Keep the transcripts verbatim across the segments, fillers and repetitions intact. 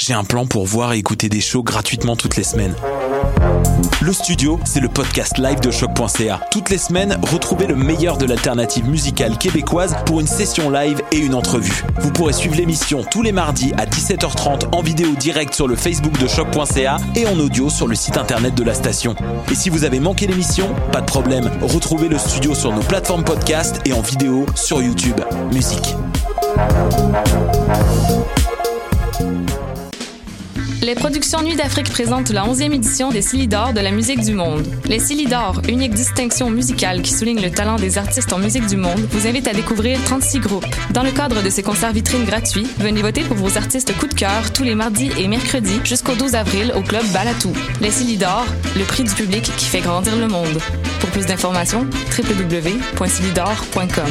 j'ai un plan pour voir et écouter des shows gratuitement toutes les semaines. Le Studio, c'est le podcast live de choc point c a. Toutes les semaines, retrouvez le meilleur de l'alternative musicale québécoise pour une session live et une entrevue. Vous pourrez suivre l'émission tous les mardis à dix-sept heures trente en vidéo direct sur le Facebook de choc point c a et en audio sur le site internet de la station. Et si vous avez manqué l'émission, pas de problème, retrouvez le Studio sur nos plateformes podcast et en vidéo sur YouTube. Musique. Les productions Nuit d'Afrique présentent la onzième édition des Silidor de la musique du monde. Les Silidor, unique distinction musicale qui souligne le talent des artistes en musique du monde, vous invite à découvrir trente-six groupes. Dans le cadre de ces concerts vitrines gratuits, venez voter pour vos artistes coup de cœur tous les mardis et mercredis jusqu'au douze avril au Club Balatou. Les Silidor, le prix du public qui fait grandir le monde. Pour plus d'informations, w w w point silidor point com.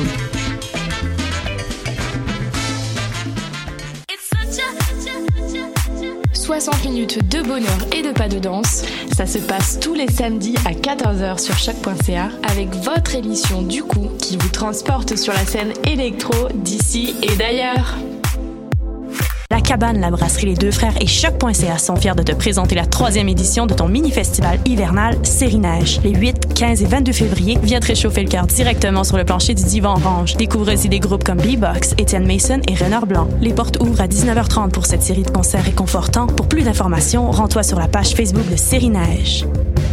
soixante minutes de bonheur et de pas de danse. Ça se passe tous les samedis à quatorze heures sur choc point c a avec votre émission du coup qui vous transporte sur la scène électro d'ici et d'ailleurs. La Cabane, la brasserie Les Deux Frères et choc point c a sont fiers de te présenter la troisième édition de ton mini-festival hivernal Série Neige. Les huit, quinze et vingt-deux février, viens te réchauffer le cœur directement sur le plancher du Divan Orange. Découvre aussi des groupes comme B-Box, Étienne Mason et Renard Blanc. Les portes ouvrent à dix-neuf heures trente pour cette série de concerts réconfortants. Pour plus d'informations, rends-toi sur la page Facebook de Série Neige.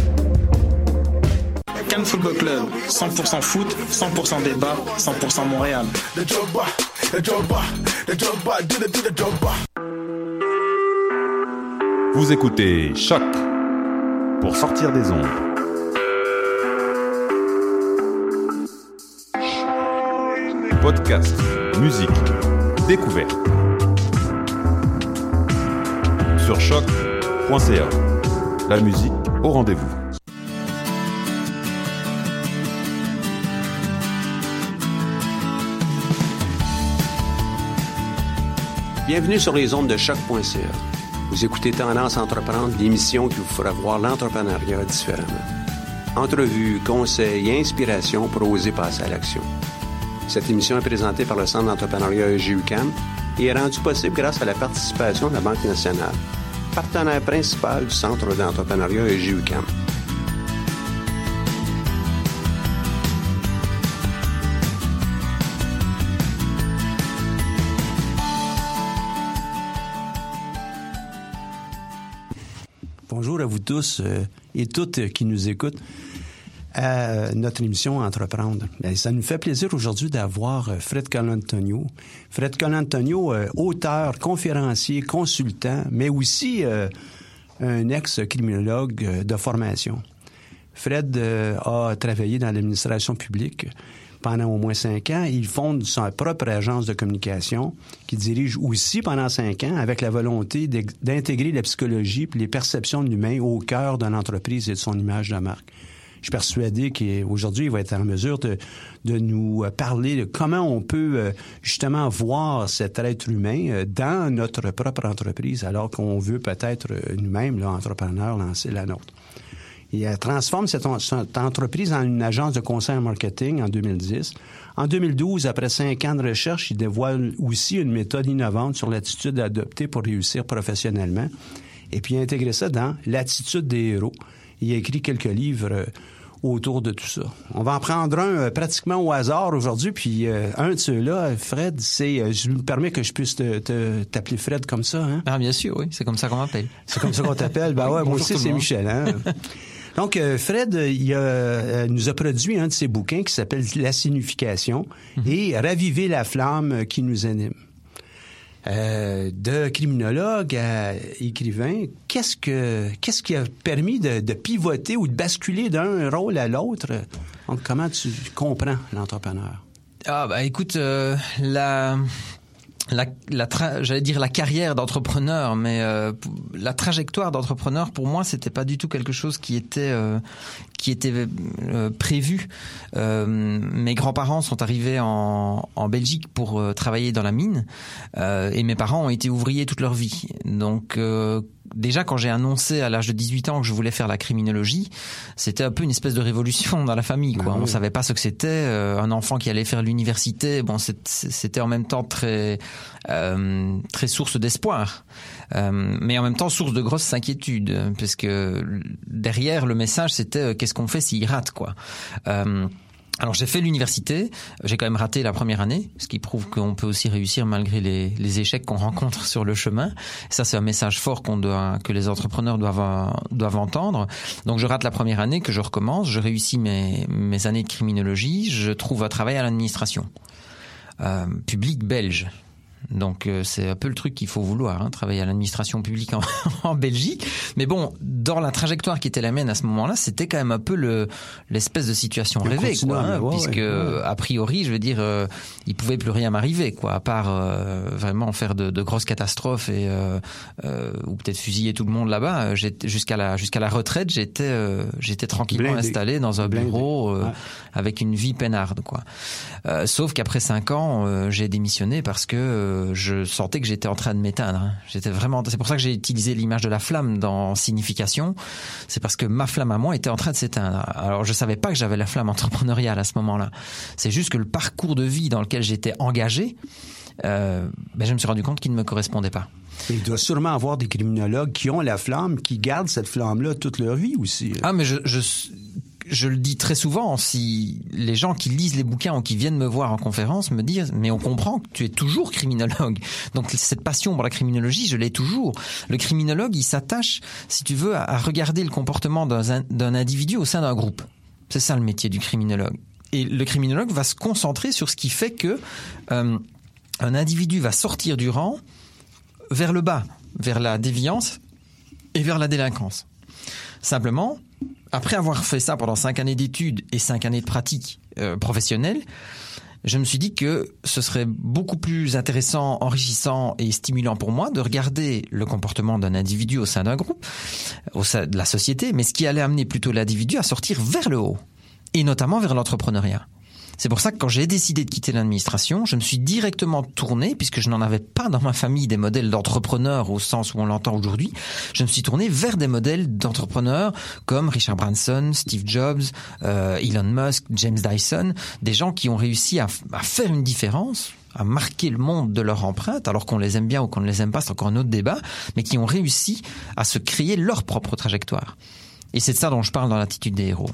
Cannes Football Club, cent pour cent foot, cent pour cent débat, cent pour cent Montréal. Vous écoutez Choc pour sortir des ondes. Podcast, musique, découverte. Sur choc point c a. La musique au rendez-vous. Bienvenue sur les ondes de choc point c a. Vous écoutez Tendance Entreprendre, l'émission qui vous fera voir l'entrepreneuriat différemment. Entrevues, conseils et inspirations pour oser passer à l'action. Cette émission est présentée par le Centre d'entrepreneuriat E G U Q A M et est rendue possible grâce à la participation de la Banque nationale, partenaire principal du Centre d'entrepreneuriat E G U Q A M. Bonjour à vous tous euh, et toutes qui nous écoutent à notre émission Entreprendre. Bien, ça nous fait plaisir aujourd'hui d'avoir Fred Colantonio. Fred Colantonio, euh, auteur, conférencier, consultant, mais aussi euh, un ex-criminologue euh, de formation. Fred euh, a travaillé dans l'administration publique pendant au moins cinq ans. Il fonde sa propre agence de communication qu'il dirige aussi pendant cinq ans avec la volonté d'intégrer la psychologie et les perceptions de l'humain au cœur de l'entreprise et de son image de marque. Je suis persuadé qu'aujourd'hui, il va être en mesure de, de nous parler de comment on peut justement voir cet être humain dans notre propre entreprise alors qu'on veut peut-être nous-mêmes, là, entrepreneurs, lancer la nôtre. Il transforme cette, cette entreprise en une agence de conseil en marketing en deux mille dix. En deux mille douze, après cinq ans de recherche, il dévoile aussi une méthode innovante sur l'attitude à adopter pour réussir professionnellement. Et puis, il a intégré ça dans l'attitude des héros. Il a écrit quelques livres autour de tout ça. On va en prendre un euh, pratiquement au hasard aujourd'hui, puis euh, un de ceux-là, Fred, c'est... Euh, je me permets que je puisse te, te, t'appeler Fred comme ça, hein? Ah, bien sûr, oui. C'est comme ça qu'on m'appelle. C'est comme ça qu'on t'appelle? Ben ouais, moi aussi, c'est Michel, hein? Donc, euh, Fred, il a, euh, nous a produit un de ses bouquins qui s'appelle « La signification mm-hmm. » et « Raviver la flamme qui nous anime ». Euh, de criminologue à écrivain, qu'est-ce que qu'est-ce qui a permis de, de pivoter ou de basculer d'un rôle à l'autre? Donc, comment tu comprends l'entrepreneur? Ah, bah écoute, euh, la... La, la tra- j'allais dire la carrière d'entrepreneur, mais euh, la trajectoire d'entrepreneur pour moi c'était pas du tout quelque chose qui était euh, qui était euh, prévu. Euh, mes grands-parents sont arrivés en, en Belgique pour euh, travailler dans la mine euh, et mes parents ont été ouvriers toute leur vie. Donc euh, déjà quand j'ai annoncé à l'âge de dix-huit ans que je voulais faire la criminologie, c'était un peu une espèce de révolution dans la famille, quoi. Ah oui. On savait pas ce que c'était. Euh, un enfant qui allait faire l'université, bon, c'était en même temps très, euh, très source d'espoir, euh, mais en même temps source de grosses inquiétudes, parce que derrière le message, c'était euh, qu'est-ce qu'on fait s'il rate, quoi. Euh, Alors j'ai fait l'université, j'ai quand même raté la première année, ce qui prouve qu'on peut aussi réussir malgré les, les échecs qu'on rencontre sur le chemin. Ça c'est un message fort qu'on doit, que les entrepreneurs doivent, doivent entendre. Donc je rate la première année, que je recommence, je réussis mes, mes années de criminologie, je trouve un travail à l'administration euh, publique belge. Donc euh, c'est un peu le truc qu'il faut vouloir, hein, travailler à l'administration publique en, en Belgique. Mais bon, dans la trajectoire qui était la mienne à ce moment-là, c'était quand même un peu le l'espèce de situation rêvée, quoi, hein, ouais, puisque ouais. a priori, je veux dire, euh, il pouvait plus rien m'arriver, quoi, à part euh, vraiment faire de, de grosses catastrophes et euh, euh, ou peut-être fusiller tout le monde là-bas. Jusqu'à la jusqu'à la retraite, j'étais euh, j'étais tranquillement Blindé. installé dans un bureau euh, ouais. avec une vie peinarde, quoi. Euh, sauf qu'après cinq ans, euh, j'ai démissionné parce que euh, je sentais que j'étais en train de m'éteindre. J'étais vraiment. C'est pour ça que j'ai utilisé l'image de la flamme dans signification. C'est parce que ma flamme à moi était en train de s'éteindre. Alors je savais pas que j'avais la flamme entrepreneuriale à ce moment-là. C'est juste que le parcours de vie dans lequel j'étais engagé, euh, ben je me suis rendu compte qu'il ne me correspondait pas. Il doit sûrement avoir des criminologues qui ont la flamme, qui gardent cette flamme-là toute leur vie aussi. Ah mais je. je Je le dis très souvent, si les gens qui lisent les bouquins ou qui viennent me voir en conférence me disent « mais on comprend que tu es toujours criminologue ». Donc cette passion pour la criminologie, je l'ai toujours. Le criminologue, il s'attache, si tu veux, à regarder le comportement d'un, d'un individu au sein d'un groupe. C'est ça le métier du criminologue. Et le criminologue va se concentrer sur ce qui fait que euh, un individu va sortir du rang vers le bas, vers la déviance et vers la délinquance. Simplement, après avoir fait ça pendant cinq années d'études et cinq années de pratique euh, professionnelle, je me suis dit que ce serait beaucoup plus intéressant, enrichissant et stimulant pour moi de regarder le comportement d'un individu au sein d'un groupe, au sein de la société, mais ce qui allait amener plutôt l'individu à sortir vers le haut, et notamment vers l'entrepreneuriat. C'est pour ça que quand j'ai décidé de quitter l'administration, je me suis directement tourné, puisque je n'en avais pas dans ma famille des modèles d'entrepreneurs au sens où on l'entend aujourd'hui, je me suis tourné vers des modèles d'entrepreneurs comme Richard Branson, Steve Jobs, euh, Elon Musk, James Dyson, des gens qui ont réussi à, à faire une différence, à marquer le monde de leur empreinte, alors qu'on les aime bien ou qu'on ne les aime pas, c'est encore un autre débat, mais qui ont réussi à se créer leur propre trajectoire. Et c'est de ça dont je parle dans l'Attitude des héros.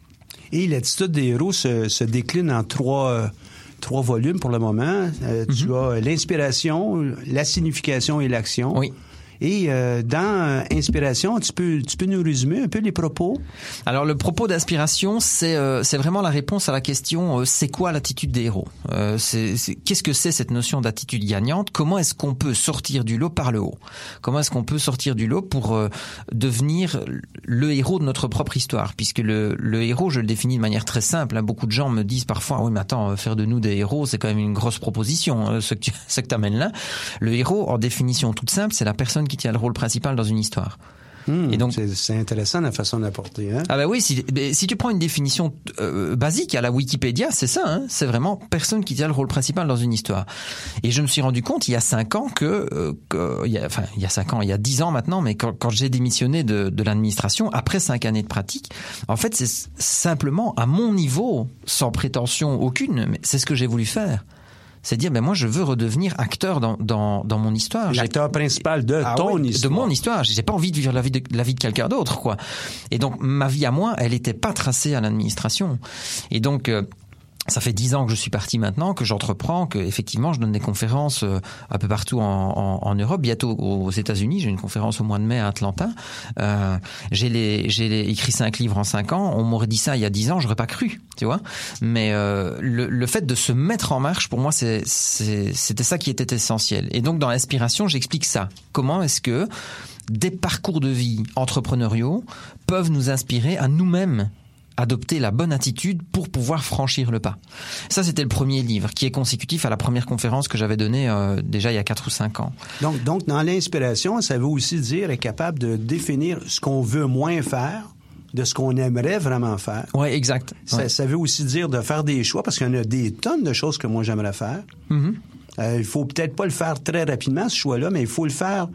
Et l'Attitude des héros se, se décline en trois, euh, trois volumes pour le moment. Euh, mm-hmm. Tu as l'inspiration, la signification et l'action. Oui. Et euh, dans euh, Inspiration, tu peux, tu peux nous résumer un peu les propos? Alors le propos d'inspiration, c'est euh, c'est vraiment la réponse à la question euh, c'est quoi l'attitude des héros? euh, c'est, c'est, Qu'est-ce que c'est cette notion d'attitude gagnante? Comment est-ce qu'on peut sortir du lot par le haut? Comment est-ce qu'on peut sortir du lot pour euh, devenir le héros de notre propre histoire? Puisque le, le héros, je le définis de manière très simple, hein. Beaucoup de gens me disent parfois oui mais attends, faire de nous des héros, c'est quand même une grosse proposition, hein, ce que tu ce que t'amènes là. Le héros, en définition toute simple, c'est la personne qui tient le rôle principal dans une histoire. Mmh, et donc, c'est, c'est intéressant la façon d'apporter. Hein? Ah ben oui, si, si tu prends une définition euh, basique à la Wikipédia, c'est ça. Hein, c'est vraiment personne qui tient le rôle principal dans une histoire. Et je me suis rendu compte il y a cinq ans que, euh, que il y a, enfin il y a cinq ans, il y a dix ans maintenant, mais quand, quand j'ai démissionné de, de l'administration après cinq années de pratique, en fait c'est simplement à mon niveau, sans prétention aucune, mais c'est ce que j'ai voulu faire. C'est dire, ben moi, je veux redevenir acteur dans, dans, dans mon histoire. L'acteur J'ai... principal de ah ton oui, histoire. De mon histoire. J'ai pas envie de vivre la vie de, la vie de quelqu'un d'autre, quoi. Et donc, ma vie à moi, elle était pas tracée à l'administration. Et donc, euh, ça fait dix ans que je suis parti maintenant, que j'entreprends, que effectivement je donne des conférences euh, un peu partout en, en, en Europe, bientôt aux États-Unis. J'ai une conférence au mois de mai à Atlanta. Euh, j'ai, les, j'ai les, écrit cinq livres en cinq ans. On m'aurait dit ça il y a dix ans, j'aurais pas cru, tu vois. Mais euh, le, le fait de se mettre en marche, pour moi, c'est, c'est, c'était ça qui était essentiel. Et donc dans l'inspiration, j'explique ça. Comment est-ce que des parcours de vie entrepreneuriaux peuvent nous inspirer à nous-mêmes adopter la bonne attitude pour pouvoir franchir le pas. Ça, c'était le premier livre qui est consécutif à la première conférence que j'avais donnée euh, déjà il y a quatre ou cinq ans. Donc, donc, dans l'inspiration, ça veut aussi dire être capable de définir ce qu'on veut moins faire de ce qu'on aimerait vraiment faire. Oui, exact. Ça, ouais. ça veut aussi dire de faire des choix parce qu'il y en a des tonnes de choses que moi j'aimerais faire. Mm-hmm. Euh, il faut peut-être pas le faire très rapidement, ce choix-là, mais il faut le faire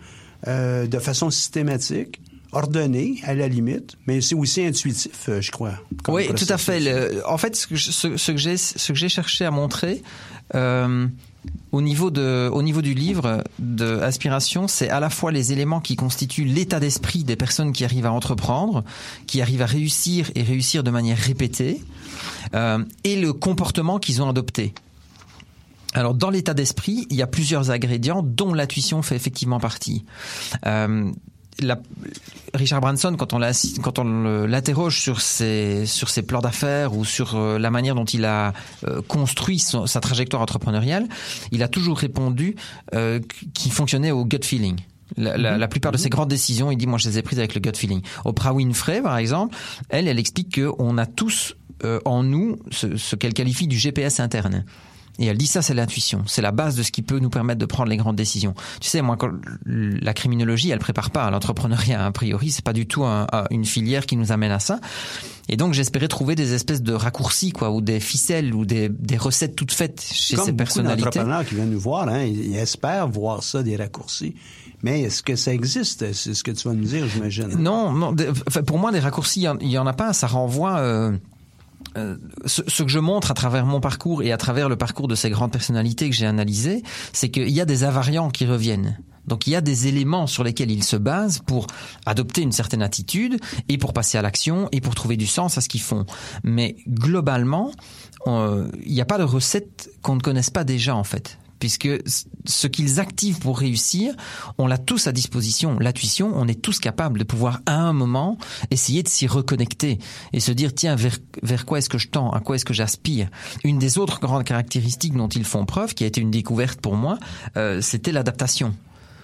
euh, de façon systématique, ordonné à la limite, mais c'est aussi intuitif, je crois. Oui, tout à fait. Le, en fait, ce que, je, ce, ce que j'ai, ce que j'ai cherché à montrer euh, au niveau de, au niveau du livre de Aspiration, c'est à la fois les éléments qui constituent l'état d'esprit des personnes qui arrivent à entreprendre, qui arrivent à réussir et réussir de manière répétée, euh, et le comportement qu'ils ont adopté. Alors, dans l'état d'esprit, il y a plusieurs ingrédients, dont l'intuition fait effectivement partie. Euh, La, Richard Branson, quand on, l'a, quand on l'interroge sur ses, sur ses plans d'affaires ou sur euh, la manière dont il a euh, construit son, sa trajectoire entrepreneuriale, il a toujours répondu euh, qu'il fonctionnait au gut feeling. La, la, la plupart de ses grandes décisions, il dit, moi, je les ai prises avec le gut feeling. Oprah Winfrey, par exemple, elle, elle explique qu'on a tous euh, en nous ce, ce qu'elle qualifie du G P S interne. Et elle dit ça, c'est l'intuition. C'est la base de ce qui peut nous permettre de prendre les grandes décisions. Tu sais, moi, quand la criminologie, elle prépare pas à l'entrepreneuriat. A priori, c'est pas du tout un, un, une filière qui nous amène à ça. Et donc, j'espérais trouver des espèces de raccourcis, quoi, ou des ficelles, ou des, des recettes toutes faites chez Comme ces personnalités. Comme beaucoup d'entrepreneurs qui viennent nous voir, hein, ils espèrent voir ça, des raccourcis. Mais est-ce que ça existe? C'est ce que tu vas nous dire, j'imagine. Non, non. De, pour moi, des raccourcis, il y en a pas. Ça renvoie... Euh, Euh, ce, ce que je montre à travers mon parcours et à travers le parcours de ces grandes personnalités que j'ai analysées, c'est qu'il y a des invariants qui reviennent. Donc il y a des éléments sur lesquels ils se basent pour adopter une certaine attitude et pour passer à l'action et pour trouver du sens à ce qu'ils font. Mais globalement, euh, il n'y a pas de recette qu'on ne connaisse pas déjà en fait. Puisque ce qu'ils activent pour réussir, on l'a tous à disposition. L'intuition, on est tous capables de pouvoir à un moment essayer de s'y reconnecter et se dire tiens, vers, vers quoi est-ce que je tends, à quoi est-ce que j'aspire. Une des autres grandes caractéristiques dont ils font preuve, qui a été une découverte pour moi, euh, c'était l'adaptation.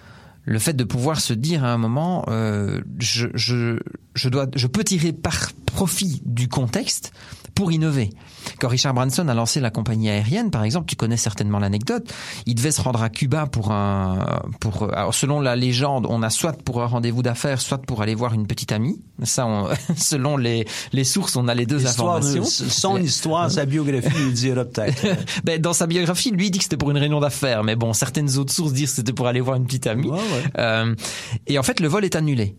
Le fait de pouvoir se dire à un moment, euh, je, je, je, dois, je peux tirer par profit du contexte pour innover. Quand Richard Branson a lancé la compagnie aérienne, par exemple, tu connais certainement l'anecdote, il devait se rendre à Cuba pour un... Pour, alors selon la légende, on a soit pour un rendez-vous d'affaires, soit pour aller voir une petite amie. Ça, on, selon les, les sources, on a les deux l'histoire informations. De, son histoire, sa biographie lui dira peut-être. Ben, dans sa biographie, lui, il dit que c'était pour une réunion d'affaires. Mais bon, certaines autres sources disent que c'était pour aller voir une petite amie. Ouais, ouais. Euh, et en fait, le vol est annulé.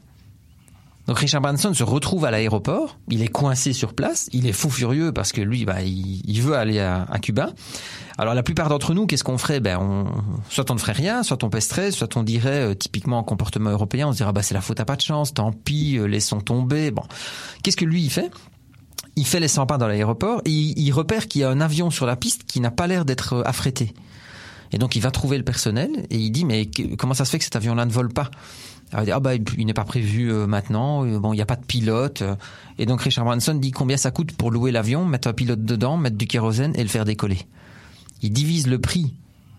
Donc Richard Branson se retrouve à l'aéroport, il est coincé sur place, il est fou furieux parce que lui, bah, il, il veut aller à, à Cuba. Alors la plupart d'entre nous, qu'est-ce qu'on ferait? Ben, on, soit on ne ferait rien, soit on pesterait, soit on dirait, euh, typiquement en comportement européen, on se dirait, bah, c'est la faute à pas de chance, tant pis, euh, laissons tomber. Bon, qu'est-ce que lui il fait? Il fait les cent pas dans l'aéroport et il, il repère qu'il y a un avion sur la piste qui n'a pas l'air d'être affrété. Et donc il va trouver le personnel et il dit, mais comment ça se fait que cet avion-là ne vole pas? Alors, il dit, ah bah, il n'est pas prévu euh, maintenant, euh, bon, il n'y a pas de pilote. Euh, et donc Richard Branson dit combien ça coûte pour louer l'avion, mettre un pilote dedans, mettre du kérosène et le faire décoller. Il divise le prix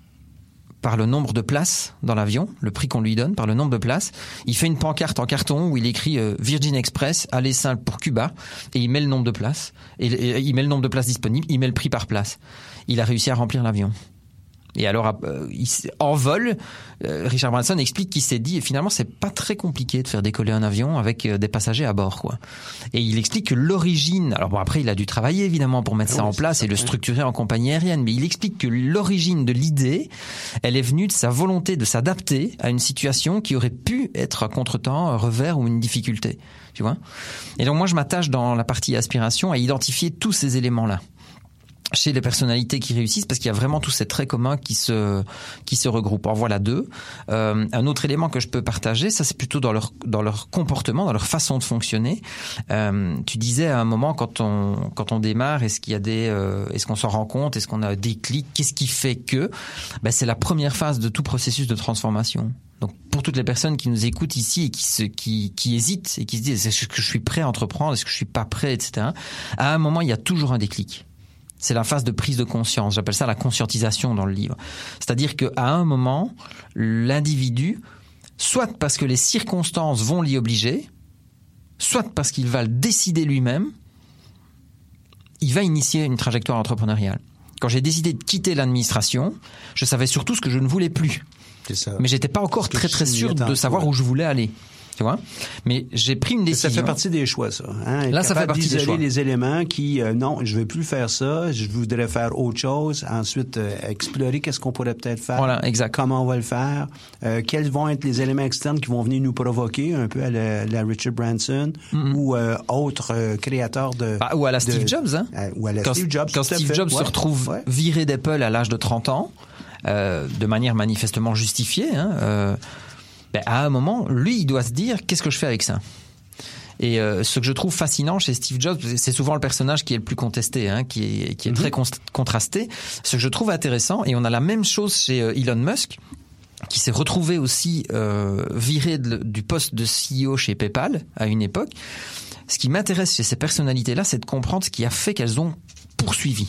par le nombre de places dans l'avion, le prix qu'on lui donne par le nombre de places. Il fait une pancarte en carton où il écrit euh, Virgin Express, aller simple pour Cuba, et il met le nombre de places, et, et il met le nombre de places disponibles, il met le prix par place. Il a réussi à remplir l'avion. Et alors, euh, il, en vol, euh, Richard Branson explique qu'il s'est dit, et finalement, c'est pas très compliqué de faire décoller un avion avec euh, des passagers à bord, quoi. Et il explique que l'origine, alors bon, après, il a dû travailler, évidemment, pour mettre ah ça oui, en place et le structurer en compagnie aérienne, mais il explique que l'origine de l'idée, elle est venue de sa volonté de s'adapter à une situation qui aurait pu être un contretemps, un revers ou une difficulté, tu vois. Et donc, moi, je m'attache dans la partie aspiration à identifier tous ces éléments-là chez les personnalités qui réussissent, parce qu'il y a vraiment tous ces traits communs qui se qui se regroupent. En voilà deux. Euh, un autre élément que je peux partager, ça c'est plutôt dans leur dans leur comportement, dans leur façon de fonctionner. Euh, tu disais à un moment quand on quand on démarre, est-ce qu'il y a des euh, est-ce qu'on s'en rend compte, est-ce qu'on a des clics, qu'est-ce qui fait que ben, c'est la première phase de tout processus de transformation. Donc pour toutes les personnes qui nous écoutent ici et qui se qui qui hésitent et qui se disent est-ce que je suis prêt à entreprendre, est-ce que je suis pas prêt, et cetera. À un moment, il y a toujours un déclic. C'est la phase de prise de conscience. J'appelle ça la conscientisation dans le livre. C'est-à-dire qu'à un moment, l'individu, soit parce que les circonstances vont l'y obliger, soit parce qu'il va le décider lui-même, il va initier une trajectoire entrepreneuriale. Quand j'ai décidé de quitter l'administration, je savais surtout ce que je ne voulais plus. C'est ça. Mais j'étais pas encore très très sûr de savoir où je voulais aller. Tu vois, mais j'ai pris une décision. Ça fait partie des choix, ça. Hein? Là, ça fait partie des choix. Les éléments qui, euh, non, je vais plus faire ça, je voudrais faire autre chose. Ensuite, euh, explorer qu'est-ce qu'on pourrait peut-être faire. Voilà, exact. Comment on va le faire. Euh, quels vont être les éléments externes qui vont venir nous provoquer, un peu à la, la Richard Branson mm-hmm. ou euh, autres euh, créateurs de... Ah, ou à la Steve de, Jobs, hein. Euh, ou à la quand, Steve Jobs. Quand Steve Jobs ouais. se retrouve ouais. viré d'Apple à l'âge de trente ans, euh, de manière manifestement justifiée, hein, euh, ben, à un moment, lui, il doit se dire « qu'est-ce que je fais avec ça ?» Et euh, ce que je trouve fascinant chez Steve Jobs, c'est souvent le personnage qui est le plus contesté, hein, qui est, qui est mm-hmm. très con- contrasté. Ce que je trouve intéressant, et on a la même chose chez euh, Elon Musk, qui s'est retrouvé aussi euh, viré de, du poste de C E O chez PayPal à une époque. Ce qui m'intéresse chez ces personnalités-là, c'est de comprendre ce qui a fait qu'elles ont poursuivi.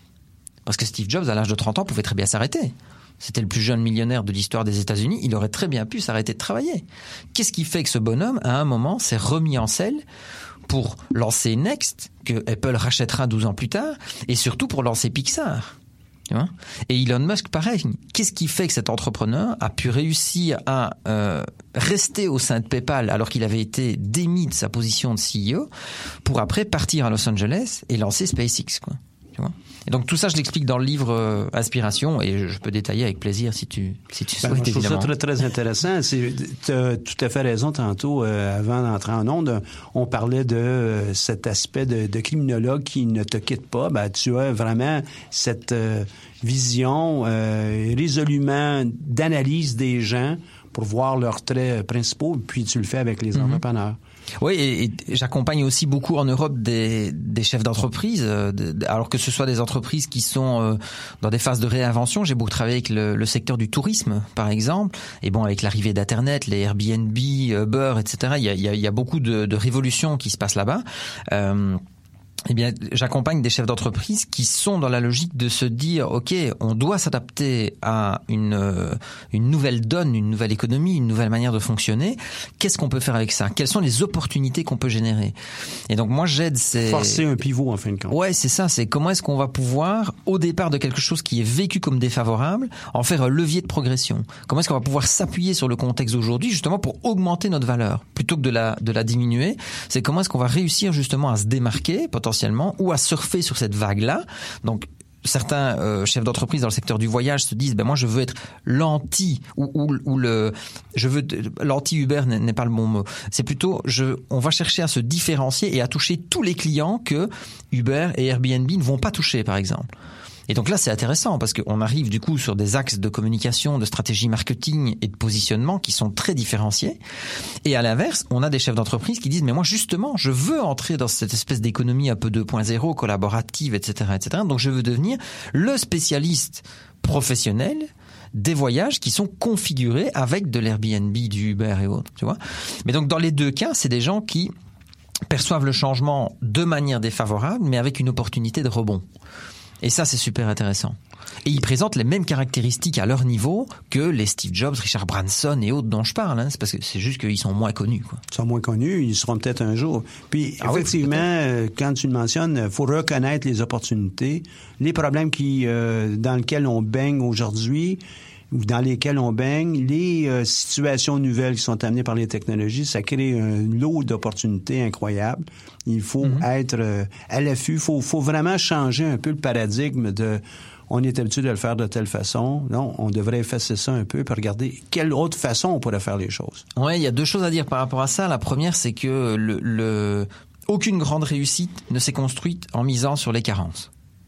Parce que Steve Jobs, à l'âge de trente ans, pouvait très bien s'arrêter. C'était le plus jeune millionnaire de l'histoire des États-Unis. Il aurait très bien pu s'arrêter de travailler. Qu'est-ce qui fait que ce bonhomme, à un moment, s'est remis en selle pour lancer Next, que Apple rachètera douze ans plus tard, et surtout pour lancer Pixar. Tu vois ? Et Elon Musk, pareil. Qu'est-ce qui fait que cet entrepreneur a pu réussir à euh, rester au sein de PayPal alors qu'il avait été démis de sa position de C E O pour après partir à Los Angeles et lancer SpaceX, quoi. Tu vois ? Et donc tout ça, je l'explique dans le livre euh, Aspiration, et je peux détailler avec plaisir si tu si tu souhaites. Ben, je trouve évidemment. ça très très intéressant. Tu as tout à fait raison. Tantôt, euh, avant d'entrer en onde, on parlait de euh, cet aspect de, de criminologue qui ne te quitte pas. Ben, tu as vraiment cette euh, vision euh, résolument d'analyse des gens pour voir leurs traits principaux, puis tu le fais avec les mm-hmm. entrepreneurs. Oui, et, et j'accompagne aussi beaucoup en Europe des, des chefs d'entreprise, euh, de, alors que ce soit des entreprises qui sont euh, dans des phases de réinvention. J'ai beaucoup travaillé avec le, le secteur du tourisme, par exemple. Et bon, avec l'arrivée d'Internet, les Airbnb, Uber, et cetera, il y a, il y a, il y a beaucoup de, de révolutions qui se passent là-bas. Euh, Eh bien, j'accompagne des chefs d'entreprise qui sont dans la logique de se dire, ok, on doit s'adapter à une euh, une nouvelle donne, une nouvelle économie, une nouvelle manière de fonctionner. Qu'est-ce qu'on peut faire avec ça ? Quelles sont les opportunités qu'on peut générer ? Et donc moi, j'aide ces forcer un pivot en fin de compte. Ouais, c'est ça. C'est comment est-ce qu'on va pouvoir, au départ de quelque chose qui est vécu comme défavorable, en faire un levier de progression. Comment est-ce qu'on va pouvoir s'appuyer sur le contexte d'aujourd'hui justement pour augmenter notre valeur plutôt que de la de la diminuer. C'est comment est-ce qu'on va réussir justement à se démarquer potentiellement ou à surfer sur cette vague-là. Donc, certains euh, chefs d'entreprise dans le secteur du voyage se disent ben moi je veux être l'anti ou, ou, ou le je veux l'anti Uber n'est, n'est pas le bon mot. C'est plutôt je on va chercher à se différencier et à toucher tous les clients que Uber et Airbnb ne vont pas toucher, par exemple. Et donc là, c'est intéressant parce qu'on arrive du coup sur des axes de communication, de stratégie marketing et de positionnement qui sont très différenciés. Et à l'inverse, on a des chefs d'entreprise qui disent mais moi justement, je veux entrer dans cette espèce d'économie un peu deux point zéro, collaborative, et cetera, et cetera. Donc je veux devenir le spécialiste professionnel des voyages qui sont configurés avec de l'Airbnb, du Uber et autres, tu vois. Mais donc dans les deux cas, c'est des gens qui perçoivent le changement de manière défavorable, mais avec une opportunité de rebond. Et ça, c'est super intéressant. Et ils présentent les mêmes caractéristiques à leur niveau que les Steve Jobs, Richard Branson et autres dont je parle. Hein. C'est parce que c'est juste qu'ils sont moins connus, quoi. Ils sont moins connus, ils seront peut-être un jour. Puis, ah effectivement, oui, quand tu le mentionnes, il faut reconnaître les opportunités, les problèmes qui, euh, dans lesquels on baigne aujourd'hui, ou dans lesquels on baigne, les euh, situations nouvelles qui sont amenées par les technologies, ça crée un lot d'opportunités incroyables. Il faut mm-hmm. être euh, à l'affût. Il faut, faut vraiment changer un peu le paradigme de on est habitué de le faire de telle façon. Non, on devrait effacer ça un peu et regarder quelle autre façon on pourrait faire les choses. Oui, il y a deux choses à dire par rapport à ça. La première, c'est que le, le... aucune grande réussite ne s'est construite en misant sur les carences.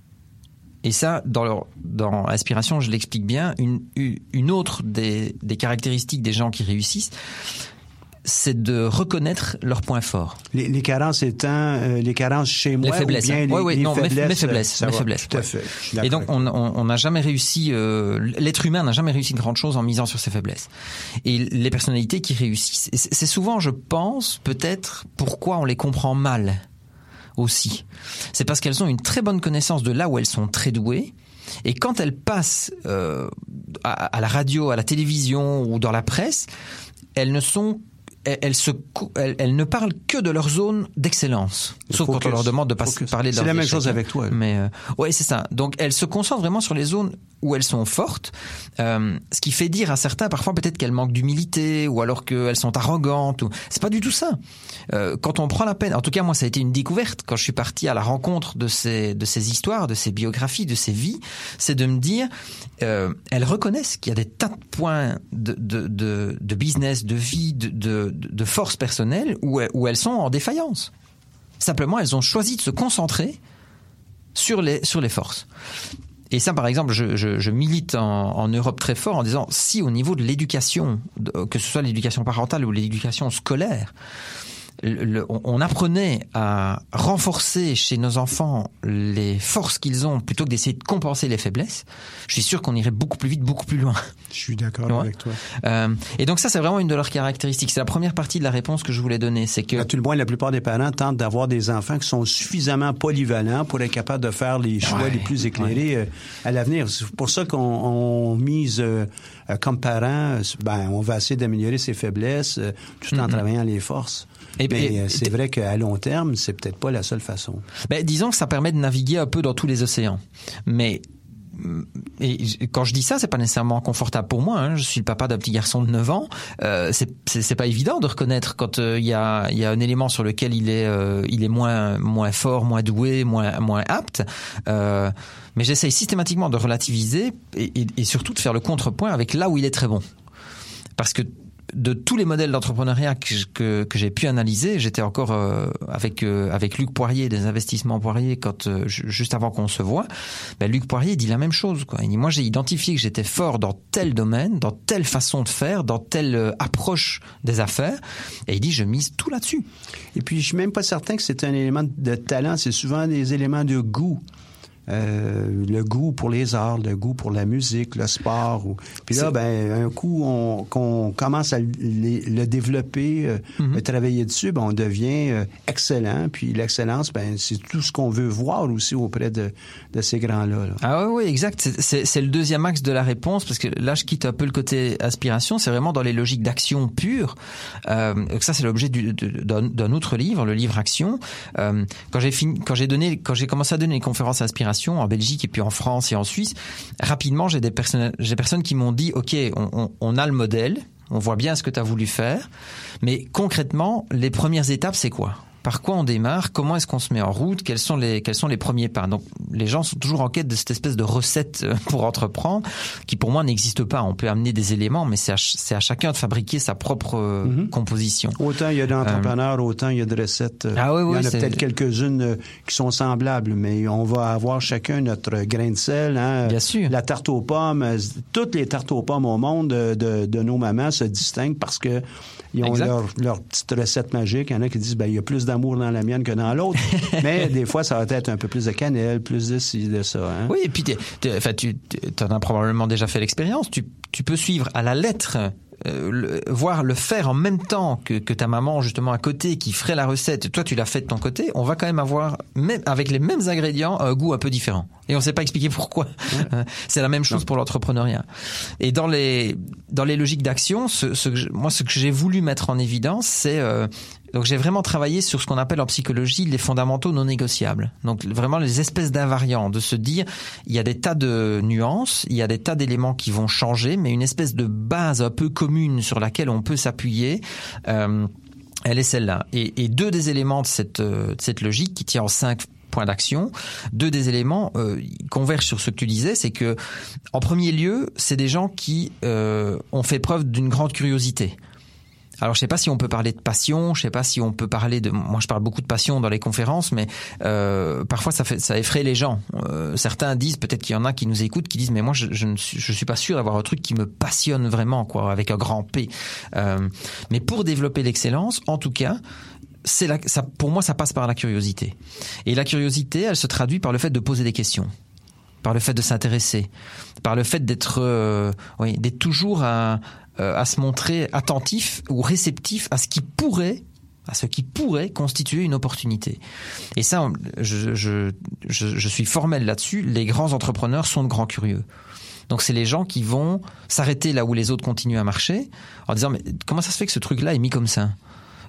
Et ça, dans, leur, dans Aspiration, je l'explique bien. Une, une autre des, des caractéristiques des gens qui réussissent, c'est de reconnaître leurs points forts. Les, les carences étant euh, les carences chez moi, les faiblesses, ou bien hein. les, ouais, ouais, les non, faiblesses. Mes, mes faiblesses, mes va, faiblesses. Tout à ouais. fait. Et donc, on n'a jamais réussi. Euh, l'être humain n'a jamais réussi de grande chose en misant sur ses faiblesses. Et les personnalités qui réussissent, c'est souvent, je pense, peut-être pourquoi on les comprend mal. Aussi. C'est parce qu'elles ont une très bonne connaissance de là où elles sont très douées. Et quand elles passent euh, à, à la radio, à la télévision ou dans la presse, elles ne sont elles, elles, se, elles, elles ne parlent que de leur zone d'excellence. Sauf quand on leur demande de pas parler de leur C'est la même échecs. chose avec toi. Mais euh, ouais, c'est ça. Donc elles se concentrent vraiment sur les zones où elles sont fortes, euh, ce qui fait dire à certains parfois peut-être qu'elles manquent d'humilité ou alors qu'elles sont arrogantes. Ou... C'est pas du tout ça. Euh, quand on prend la peine, en tout cas moi ça a été une découverte quand je suis parti à la rencontre de ces de ces histoires, de ces biographies, de ces vies, c'est de me dire euh, elles reconnaissent qu'il y a des tas de points de de de, de business, de vie, de de, de force personnelle où où elles sont en défaillance. Simplement, elles ont choisi de se concentrer sur les sur les forces. Et ça, par exemple, je, je, je milite en, en Europe très fort en disant si au niveau de l'éducation, que ce soit l'éducation parentale ou l'éducation scolaire, le, le, on apprenait à renforcer chez nos enfants les forces qu'ils ont plutôt que d'essayer de compenser les faiblesses, je suis sûr qu'on irait beaucoup plus vite, beaucoup plus loin. Je suis d'accord ouais. avec toi. Euh, et donc ça, c'est vraiment une de leurs caractéristiques. C'est la première partie de la réponse que je voulais donner. C'est que... À tout le moins, la plupart des parents tentent d'avoir des enfants qui sont suffisamment polyvalents pour être capables de faire les choix ouais, les plus éclairés ouais. à l'avenir. C'est pour ça qu'on on mise, euh, comme parents, ben, on va essayer d'améliorer ses faiblesses euh, tout en mm-hmm. travaillant les forces. Et, mais et, c'est vrai qu'à long terme, c'est peut-être pas la seule façon. Ben, disons que ça permet de naviguer un peu dans tous les océans. Mais et quand je dis ça, c'est pas nécessairement confortable pour moi. Hein. Je suis le papa d'un petit garçon de neuf ans. Euh, c'est, c'est, c'est pas évident de reconnaître quand il euh, y a, il y a un élément sur lequel il est, euh, il est moins, moins fort, moins doué, moins, moins apte. Euh, mais j'essaye systématiquement de relativiser et, et, et surtout de faire le contrepoint avec là où il est très bon. Parce que de tous les modèles d'entrepreneuriat que, que, que j'ai pu analyser, j'étais encore euh, avec euh, avec Luc Poirier des Investissements Poirier quand euh, juste avant qu'on se voit. Ben Luc Poirier dit la même chose, quoi. Il dit moi j'ai identifié que j'étais fort dans tel domaine, dans telle façon de faire, dans telle euh, approche des affaires, et il dit je mise tout là-dessus. Et puis je suis même pas certain que c'est un élément de talent, c'est souvent des éléments de goût. Euh, le goût pour les arts, le goût pour la musique, le sport. Ou... Puis là, c'est... ben, un coup, on, qu'on commence à le, le développer, euh, mm-hmm. travailler dessus, ben, on devient euh, excellent. Puis l'excellence, ben, c'est tout ce qu'on veut voir aussi auprès de, de ces grands-là. Là. Ah oui, oui, exact. C'est, c'est, c'est le deuxième axe de la réponse, parce que là, je quitte un peu le côté aspiration. C'est vraiment dans les logiques d'action pure. Euh, ça, c'est l'objet du, de, d'un, d'un autre livre, le livre Action. Euh, quand j'ai fini, quand j'ai donné, quand j'ai commencé à donner les conférences aspiration en Belgique et puis en France et en Suisse, rapidement, j'ai des personnes, j'ai des personnes qui m'ont dit, OK, on, on, on a le modèle, on voit bien ce que tu as voulu faire, mais concrètement, les premières étapes, c'est quoi ? Par quoi on démarre ? Comment est-ce qu'on se met en route ? Quels sont les quels sont les premiers pas ? Donc les gens sont toujours en quête de cette espèce de recette pour entreprendre qui pour moi n'existe pas. On peut amener des éléments, mais c'est à, c'est à chacun de fabriquer sa propre mm-hmm. composition. Autant il y a d'entrepreneurs, euh... autant il y a de recettes. Ah oui, oui, il y en a c'est... peut-être quelques-unes qui sont semblables, mais on va avoir chacun notre grain de sel. Hein? Bien sûr. La tarte aux pommes, toutes les tartes aux pommes au monde de, de, de nos mamans se distinguent parce que ils ont leur, leur petite recette magique. Il y en a qui disent ben il y a plus d'amour dans la mienne que dans l'autre. Mais des fois, ça va être un peu plus de cannelle, plus de ci, de ça. Hein? Oui, et puis t'es, t'es, enfin, tu en as probablement déjà fait l'expérience. Tu, tu peux suivre à la lettre, euh, le, voir le faire en même temps que, que ta maman, justement, à côté, qui ferait la recette. Toi, tu l'as fait de ton côté. On va quand même avoir, même, avec les mêmes ingrédients, un goût un peu différent. Et on ne sait pas expliquer pourquoi. Ouais. C'est la même chose pour l'entrepreneuriat. Et dans les dans les logiques d'action, ce, ce que je, moi, ce que j'ai voulu mettre en évidence, c'est euh, donc j'ai vraiment travaillé sur ce qu'on appelle en psychologie les fondamentaux non négociables. Donc vraiment les espèces d'invariants, de se dire il y a des tas de nuances, il y a des tas d'éléments qui vont changer, mais une espèce de base un peu commune sur laquelle on peut s'appuyer. Euh, elle est celle-là. Et, et deux des éléments de cette de cette logique qui tient en cinq points d'action, deux des éléments euh, convergent sur ce que tu disais, c'est que en premier lieu, c'est des gens qui euh, ont fait preuve d'une grande curiosité. Alors je sais pas si on peut parler de passion, je sais pas si on peut parler de, moi je parle beaucoup de passion dans les conférences, mais euh, parfois ça fait, ça effraie les gens. Euh, certains disent, peut-être qu'il y en a qui nous écoutent, qui disent mais moi je, je ne suis, je suis pas sûr d'avoir un truc qui me passionne vraiment, quoi, avec un grand P. Euh, mais pour développer l'excellence, en tout cas, c'est la, ça, pour moi ça passe par la curiosité. Et la curiosité, elle se traduit par le fait de poser des questions, par le fait de s'intéresser, par le fait d'être, euh, oui, d'être toujours à à se montrer attentif ou réceptif à ce qui pourrait, à ce qui pourrait constituer une opportunité. Et ça, je, je, je, je suis formel là-dessus. Les grands entrepreneurs sont de grands curieux. Donc c'est les gens qui vont s'arrêter là où les autres continuent à marcher en disant mais comment ça se fait que ce truc-là est mis comme ça ?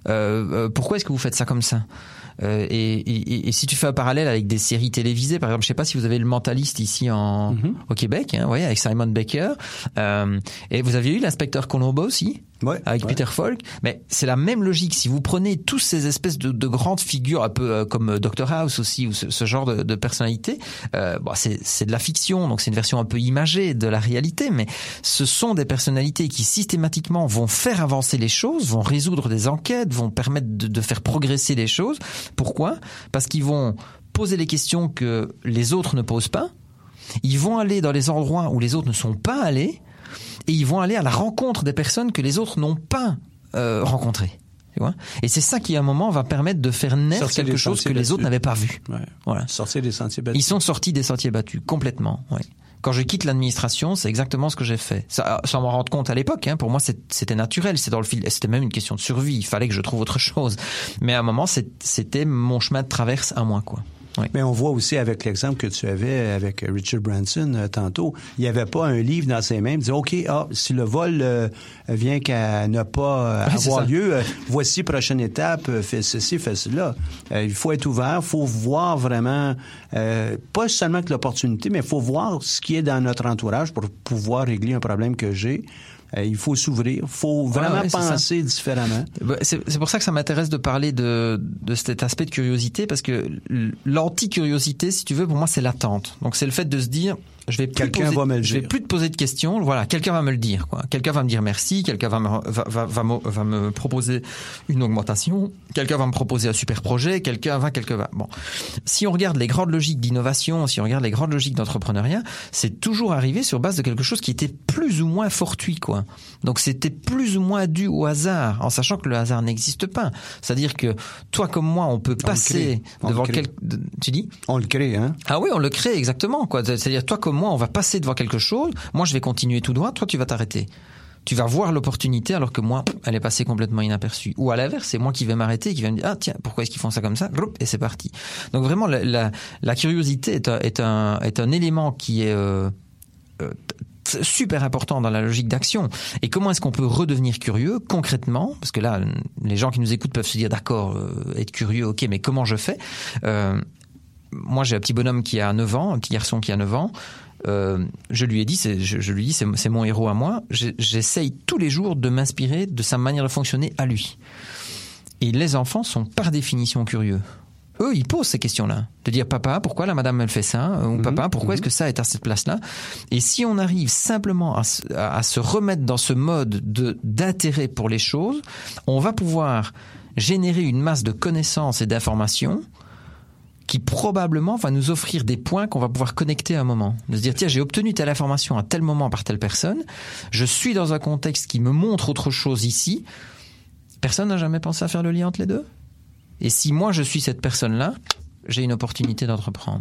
euh, euh, pourquoi est-ce que vous faites ça comme ça? Euh, et, et, et si tu fais un parallèle avec des séries télévisées, par exemple, je sais pas si vous avez Le Mentaliste ici en mm-hmm. au Québec, hein, ouais, avec Simon Baker, euh, et vous aviez eu l'Inspecteur Columbo aussi, ouais, avec ouais. Peter Falk. Mais c'est la même logique. Si vous prenez tous ces espèces de, de grandes figures, un peu euh, comme Doctor House aussi, ou ce, ce genre de, de personnalité, euh, bon, c'est, c'est de la fiction, donc c'est une version un peu imagée de la réalité, mais ce sont des personnalités qui systématiquement vont faire avancer les choses, vont résoudre des enquêtes, vont permettre de, de faire progresser les choses. Pourquoi ? Parce qu'ils vont poser les questions que les autres ne posent pas, ils vont aller dans les endroits où les autres ne sont pas allés, et ils vont aller à la rencontre des personnes que les autres n'ont pas euh, rencontrées. Tu vois ? Et c'est ça qui, à un moment, va permettre de faire naître Sortir quelque chose que battus. Les autres n'avaient pas vu. Ouais. Voilà. Sortir des sentiers battus. Ils sont sortis des sentiers battus, complètement. Ouais. Quand je quitte l'administration, c'est exactement ce que j'ai fait. Ça, sans m'en rendre compte à l'époque, hein, pour moi, c'est, c'était naturel. C'est dans le fil, c'était même une question de survie. Il fallait que je trouve autre chose. Mais à un moment, c'est, c'était mon chemin de traverse à moi, quoi. Oui. Mais on voit aussi avec l'exemple que tu avais avec Richard Branson euh, tantôt, il n'y avait pas un livre dans ses mains, il disait OK, ah, si le vol euh, vient qu'à ne pas euh, oui, avoir lieu, euh, voici prochaine étape, euh, fais ceci, fais cela. Euh, il faut être ouvert, il faut voir vraiment, euh, pas seulement que l'opportunité, mais il faut voir ce qui est dans notre entourage pour pouvoir régler un problème que j'ai. Euh, il faut s'ouvrir, il faut vraiment ah ouais, penser différemment. C'est, c'est pour ça que ça m'intéresse de parler de, de cet aspect de curiosité, parce que l'anti-curiosité, si tu veux, pour moi, c'est l'attente. Donc c'est le fait de se dire, je vais plus quelqu'un poser, va me le je dire. vais plus te poser de questions. Voilà, quelqu'un va me le dire, quoi. Quelqu'un va me dire merci. Quelqu'un va me va, va, va, me, va me proposer une augmentation. Quelqu'un va me proposer un super projet. Quelqu'un va, quelqu'un va. Bon, si on regarde les grandes logiques d'innovation, si on regarde les grandes logiques d'entrepreneuriat, c'est toujours arrivé sur base de quelque chose qui était plus ou moins fortuit, quoi. Donc c'était plus ou moins dû au hasard, en sachant que le hasard n'existe pas. C'est-à-dire que toi comme moi, on peut passer on devant quel. Tu dis ? On le crée, hein ? Ah oui, on le crée exactement, quoi. C'est-à-dire toi comme moi, on va passer devant quelque chose. Moi, je vais continuer tout droit. Toi, tu vas t'arrêter. Tu vas voir l'opportunité alors que moi, elle est passée complètement inaperçue. Ou à l'inverse, c'est moi qui vais m'arrêter et qui vais me dire ah tiens, pourquoi est-ce qu'ils font ça comme ça ? Et c'est parti. Donc vraiment, la, la, la curiosité est un, est un est un élément qui est euh, euh, super important dans la logique d'action. Et comment est-ce qu'on peut redevenir curieux concrètement ? Parce que là, les gens qui nous écoutent peuvent se dire d'accord, euh, être curieux, ok, mais comment je fais ? euh, Moi, j'ai un petit bonhomme qui a neuf ans, un petit garçon qui a neuf ans. Euh, je lui ai dit, c'est, je, je lui dis, c'est, c'est mon héros à moi. J'ai, j'essaye tous les jours de m'inspirer de sa manière de fonctionner à lui. Et les enfants sont par définition curieux. Eux, ils posent ces questions-là. De dire, papa, pourquoi la madame elle fait ça ? Ou papa, pourquoi mmh. est-ce que ça est à cette place-là ? Et si on arrive simplement à, à, à se remettre dans ce mode de, d'intérêt pour les choses, on va pouvoir générer une masse de connaissances et d'informations qui probablement va nous offrir des points qu'on va pouvoir connecter à un moment. De se dire, tiens, j'ai obtenu telle information à tel moment par telle personne, je suis dans un contexte qui me montre autre chose ici. Personne n'a jamais pensé à faire le lien entre les deux ? Et si moi je suis cette personne-là, j'ai une opportunité d'entreprendre.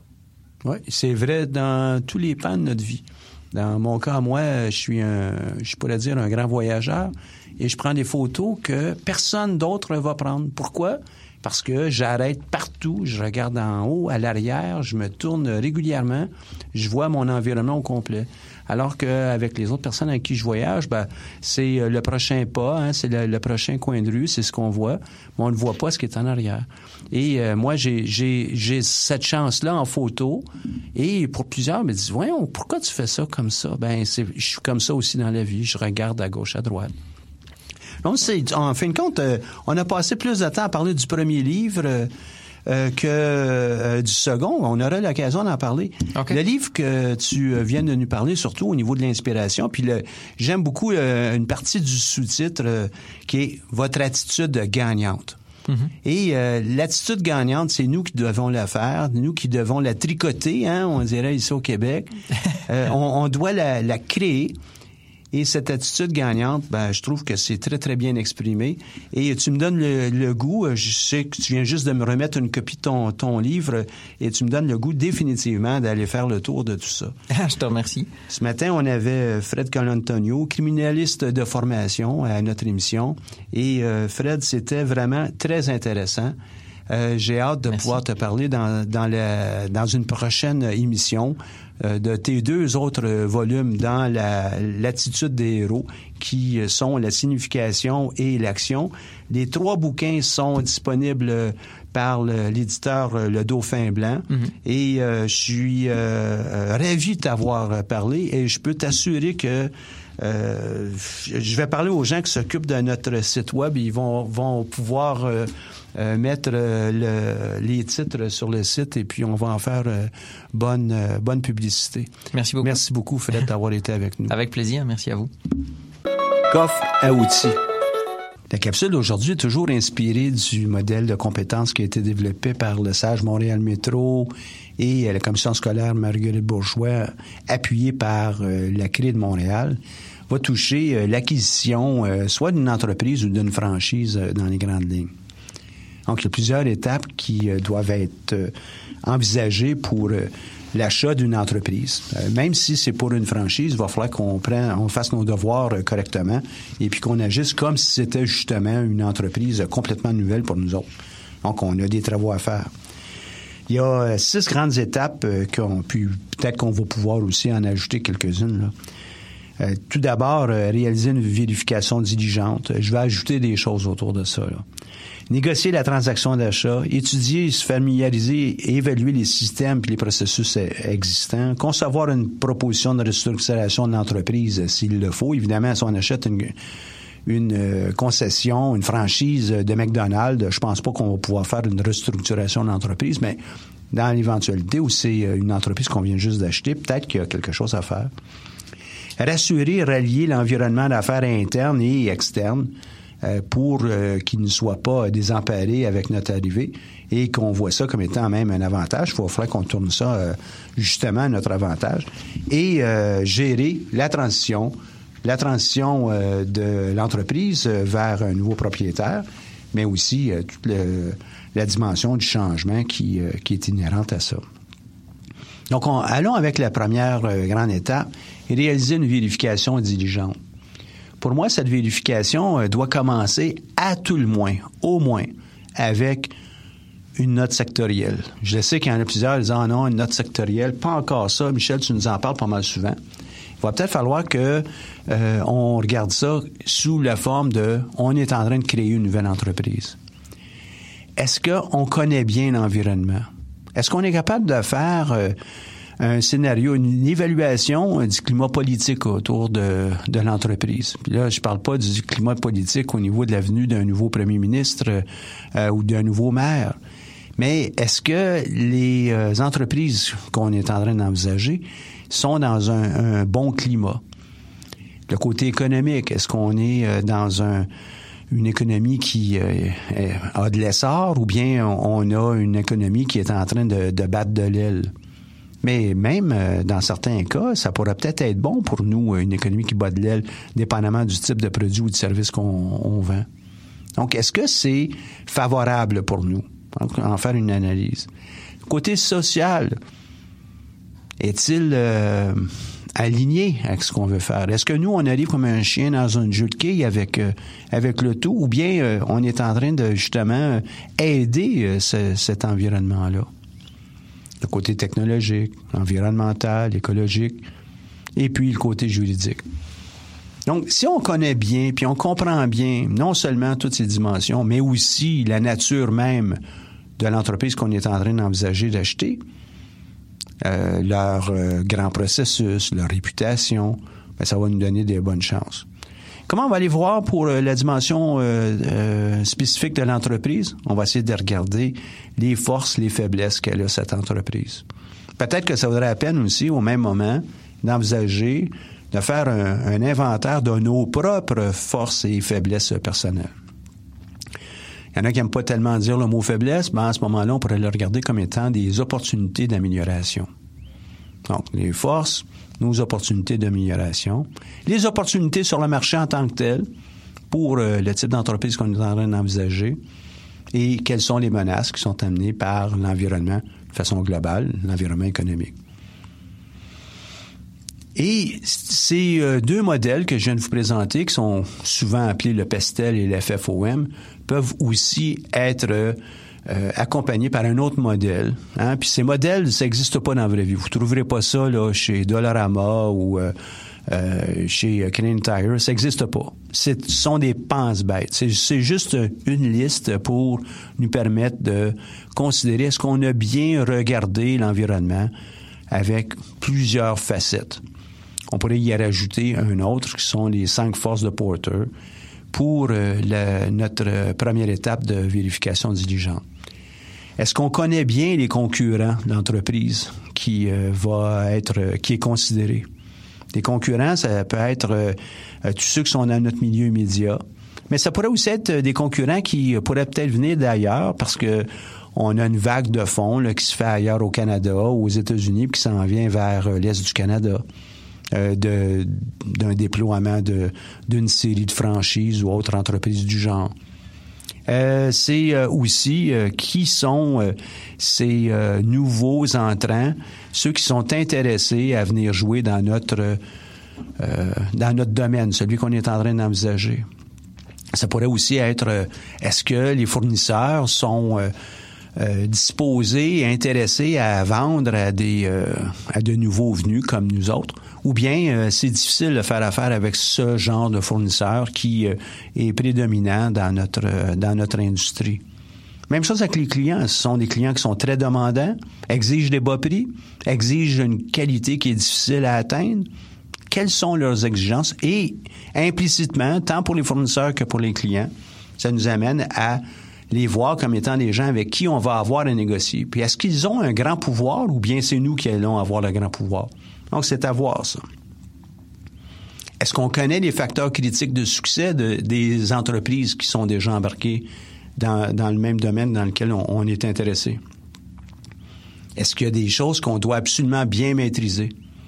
Oui, c'est vrai dans tous les pans de notre vie. Dans mon cas, moi, je suis un, je pourrais dire un grand voyageur et je prends des photos que personne d'autre va prendre. Pourquoi? Parce que j'arrête partout, je regarde en haut, à l'arrière, je me tourne régulièrement, je vois mon environnement au complet. Alors qu'avec les autres personnes avec qui je voyage, ben, c'est le prochain pas, hein, c'est le, le prochain coin de rue, c'est ce qu'on voit, mais on ne voit pas ce qui est en arrière. Et euh, moi, j'ai, j'ai, j'ai cette chance-là en photo, et pour plusieurs me disent, voyons, pourquoi tu fais ça comme ça? Ben, c'est, je suis comme ça aussi dans la vie, je regarde à gauche, à droite. Donc, c'est, en fin de compte, euh, on a passé plus de temps à parler du premier livre euh, euh, que euh, du second. On aura l'occasion d'en parler. Okay. Le livre que tu viens de nous parler, surtout au niveau de l'inspiration, puis le, j'aime beaucoup euh, une partie du sous-titre euh, qui est « Votre attitude gagnante ». Mm-hmm. Et euh, l'attitude gagnante, c'est nous qui devons la faire, nous qui devons la tricoter, hein, on dirait ici au Québec. euh, on, on doit la, la créer. Et cette attitude gagnante, ben, je trouve que c'est très, très bien exprimé. Et tu me donnes le, le goût, je sais que tu viens juste de me remettre une copie de ton, ton livre, et tu me donnes le goût définitivement d'aller faire le tour de tout ça. Je te remercie. Ce matin, on avait Fred Colantonio, criminaliste de formation à notre émission. Et euh, Fred, c'était vraiment très intéressant. Euh, j'ai hâte de Merci. pouvoir te parler dans, dans, le, dans une prochaine émission euh, de tes deux autres volumes dans la, l'attitude des héros, qui sont la signification et l'action. Les trois bouquins sont disponibles par le, l'éditeur Le Dauphin Blanc. Mm-hmm. Et euh, je suis euh, ravi de t'avoir parlé et je peux t'assurer que euh, je vais parler aux gens qui s'occupent de notre site web. Ils vont, vont pouvoir euh, euh, mettre euh, le, les titres sur le site et puis on va en faire euh, bonne, euh, bonne publicité. Merci beaucoup. Merci beaucoup, Fred, d'avoir été avec nous. Avec plaisir. Merci à vous. Coffre à outils. La capsule d'aujourd'hui est toujours inspirée du modèle de compétences qui a été développé par le Sage Montréal Métro et la commission scolaire Marguerite Bourgeois, appuyée par euh, la C R I de Montréal, va toucher euh, l'acquisition euh, soit d'une entreprise ou d'une franchise euh, dans les grandes lignes. Donc, il y a plusieurs étapes qui euh, doivent être euh, envisagées pour euh, l'achat d'une entreprise. Euh, même si c'est pour une franchise, il va falloir qu'on prenne, on fasse nos devoirs euh, correctement et puis qu'on agisse comme si c'était justement une entreprise euh, complètement nouvelle pour nous autres. Donc, on a des travaux à faire. Il y a euh, six grandes étapes euh, qu'on, puis peut-être qu'on va pouvoir aussi en ajouter quelques-unes, là. Euh, tout d'abord, euh, réaliser une vérification diligente. Je vais ajouter des choses autour de ça, là. Négocier la transaction d'achat, étudier, se familiariser et évaluer les systèmes et les processus existants, concevoir une proposition de restructuration de l'entreprise s'il le faut. Évidemment, si on achète une, une concession, une franchise de McDonald's, je pense pas qu'on va pouvoir faire une restructuration de l'entreprise, mais dans l'éventualité où c'est une entreprise qu'on vient juste d'acheter, peut-être qu'il y a quelque chose à faire. Rassurer et rallier l'environnement d'affaires interne et externe pour euh, qu'il ne soit pas désemparé avec notre arrivée et qu'on voit ça comme étant même un avantage. Il faudrait qu'on tourne ça euh, justement à notre avantage. Et euh, gérer la transition, la transition euh, de l'entreprise vers un nouveau propriétaire, mais aussi euh, toute le, la dimension du changement qui, euh, qui est inhérente à ça. Donc, on, allons avec la première euh, grande étape, réaliser une vérification diligente. Pour moi, cette vérification euh, doit commencer à tout le moins, au moins, avec une note sectorielle. Je sais qu'il y en a plusieurs qui disent « Ah non, une note sectorielle, pas encore ça. » Michel, tu nous en parles pas mal souvent. Il va peut-être falloir que euh, on regarde ça sous la forme de « On est en train de créer une nouvelle entreprise. » Est-ce qu'on connaît bien l'environnement? Est-ce qu'on est capable de faire euh, un scénario, une évaluation du climat politique autour de, de l'entreprise? Puis là, je parle pas du climat politique au niveau de la venue d'un nouveau premier ministre euh, ou d'un nouveau maire. Mais est-ce que les euh, entreprises qu'on est en train d'envisager sont dans un, un bon climat? Le côté économique, est-ce qu'on est euh, dans un une économie qui euh, a de l'essor ou bien on a une économie qui est en train de, de battre de l'aile? Mais même euh, dans certains cas, ça pourrait peut-être être bon pour nous, une économie qui bat de l'aile, dépendamment du type de produit ou de service qu'on on vend. Donc, est-ce que c'est favorable pour nous? Donc, en faire une analyse. Côté social, est-il euh, aligné avec ce qu'on veut faire? Est-ce que nous, on arrive comme un chien dans un jeu de quilles avec, euh, avec le tout, ou bien euh, on est en train de justement aider euh, ce, cet environnement-là? Le côté technologique, environnemental, écologique, et puis le côté juridique. Donc, si on connaît bien, puis on comprend bien non seulement toutes ces dimensions, mais aussi la nature même de l'entreprise qu'on est en train d'envisager d'acheter, euh, leur euh, grand processus, leur réputation, ben, ça va nous donner des bonnes chances. Comment on va aller voir pour euh, la dimension euh, euh, spécifique de l'entreprise? On va essayer de regarder les forces, les faiblesses qu'elle a, cette entreprise. Peut-être que ça vaudrait la peine aussi, au même moment, d'envisager de faire un, un inventaire de nos propres forces et faiblesses personnelles. Il y en a qui n'aiment pas tellement dire le mot faiblesse, mais à ce moment-là, on pourrait le regarder comme étant des opportunités d'amélioration. Donc, les forces, nos opportunités d'amélioration, les opportunités sur le marché en tant que tel pour euh, le type d'entreprise qu'on est en train d'envisager et quelles sont les menaces qui sont amenées par l'environnement de façon globale, l'environnement économique. Et ces euh, deux modèles que je viens de vous présenter, qui sont souvent appelés le PESTEL et l'F F O M, peuvent aussi être euh, accompagné par un autre modèle. Hein? Puis ces modèles, ça n'existe pas dans la vraie vie. Vous ne trouverez pas ça là, chez Dollarama ou euh, euh, chez Canadian Tire. Ça n'existe pas. C'est, ce sont des pense-bêtes. C'est, c'est juste une liste pour nous permettre de considérer est-ce qu'on a bien regardé l'environnement avec plusieurs facettes. On pourrait y rajouter un autre qui sont les cinq forces de Porter pour euh, la, notre première étape de vérification diligente. Est-ce qu'on connaît bien les concurrents d'entreprise qui euh, va être euh, qui est considéré? Les concurrents, ça peut être euh, tous ceux qui sont dans notre milieu immédiat, mais ça pourrait aussi être des concurrents qui pourraient peut-être venir d'ailleurs parce que on a une vague de fonds là, qui se fait ailleurs au Canada, aux États-Unis, puis qui s'en vient vers euh, l'est du Canada. Euh, de, d'un déploiement de, d'une série de franchises ou autres entreprises du genre. Euh, c'est euh, aussi euh, qui sont euh, ces euh, nouveaux entrants, ceux qui sont intéressés à venir jouer dans notre euh, dans notre domaine, celui qu'on est en train d'envisager. Ça pourrait aussi être euh, est-ce que les fournisseurs sont euh, euh, disposés et intéressés à vendre à des euh, à de nouveaux venus comme nous autres, ou bien euh, c'est difficile de faire affaire avec ce genre de fournisseur qui euh, est prédominant dans notre euh, dans notre industrie. Même chose avec les clients. Ce sont des clients qui sont très demandants, exigent des bas prix, exigent une qualité qui est difficile à atteindre. Quelles sont leurs exigences? Et implicitement, tant pour les fournisseurs que pour les clients, ça nous amène à les voir comme étant des gens avec qui on va avoir à négocier. Puis est-ce qu'ils ont un grand pouvoir ou bien c'est nous qui allons avoir le grand pouvoir? Donc, c'est à voir, ça. Est-ce qu'on connaît les facteurs critiques de succès de, des entreprises qui sont déjà embarquées dans, dans le même domaine dans lequel on, on est intéressé? Est-ce qu'il y a des choses qu'on doit absolument bien maîtriser?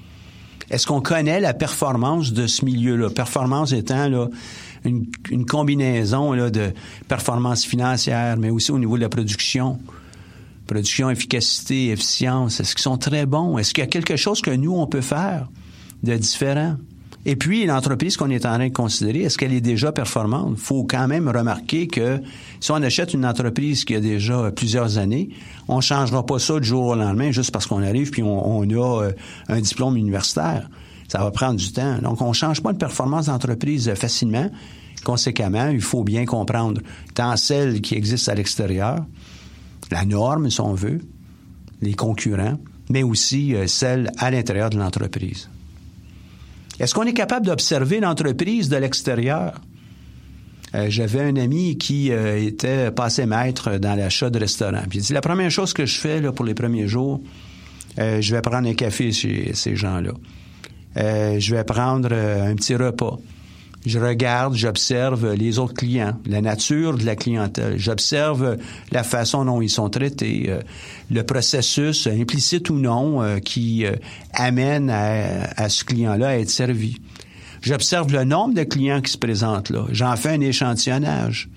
Est-ce qu'on connaît la performance de ce milieu-là? Performance étant là, une, une combinaison là, de performance financière, mais aussi au niveau de la production. Production, efficacité, efficience. Est-ce qu'ils sont très bons? Est-ce qu'il y a quelque chose que nous, on peut faire de différent? Et puis, l'entreprise qu'on est en train de considérer, est-ce qu'elle est déjà performante? Il faut quand même remarquer que si on achète une entreprise qui a déjà plusieurs années, on ne changera pas ça du jour au lendemain juste parce qu'on arrive puis on, on a un diplôme universitaire. Ça va prendre du temps. Donc, on ne change pas de performance d'entreprise facilement. Conséquemment, il faut bien comprendre tant celles qui existent à l'extérieur, la norme, si on veut, les concurrents, mais aussi euh, celle à l'intérieur de l'entreprise. Est-ce qu'on est capable d'observer l'entreprise de l'extérieur? Euh, j'avais un ami qui euh, était passé maître dans l'achat de restaurants. Puis il dit, la première chose que je fais là, pour les premiers jours, euh, je vais prendre un café chez ces gens-là. Euh, je vais prendre euh, un petit repas. Je regarde, j'observe les autres clients, la nature de la clientèle. J'observe la façon dont ils sont traités, euh, le processus, implicite ou non, euh, qui euh, amène à, à ce client-là à être servi. J'observe le nombre de clients qui se présentent là. J'en fais un échantillonnage.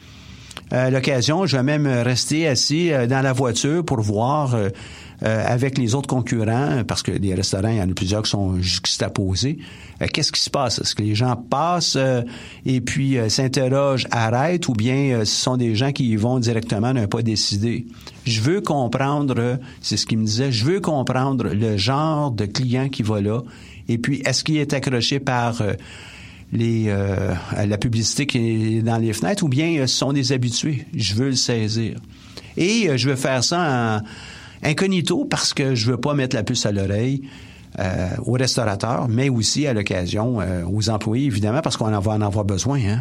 À l'occasion, je vais même rester assis dans la voiture pour voir euh, euh, avec les autres concurrents, parce que des restaurants, il y en a plusieurs qui sont juxtaposés. Euh, qu'est-ce qui se passe? Est-ce que les gens passent euh, et puis euh, s'interrogent, arrêtent, ou bien euh, ce sont des gens qui y vont directement d'un pas décidé? Je veux comprendre, euh, c'est ce qu'il me disait, je veux comprendre le genre de client qui va là, et puis est-ce qu'il est accroché par... Euh, Les, euh, la publicité qui est dans les fenêtres, ou bien euh, ce sont des habitués. Je veux le saisir. Et euh, je veux faire ça en incognito parce que je veux pas mettre la puce à l'oreille euh, aux restaurateurs, mais aussi à l'occasion euh, aux employés, évidemment, parce qu'on en va en avoir besoin. Hein?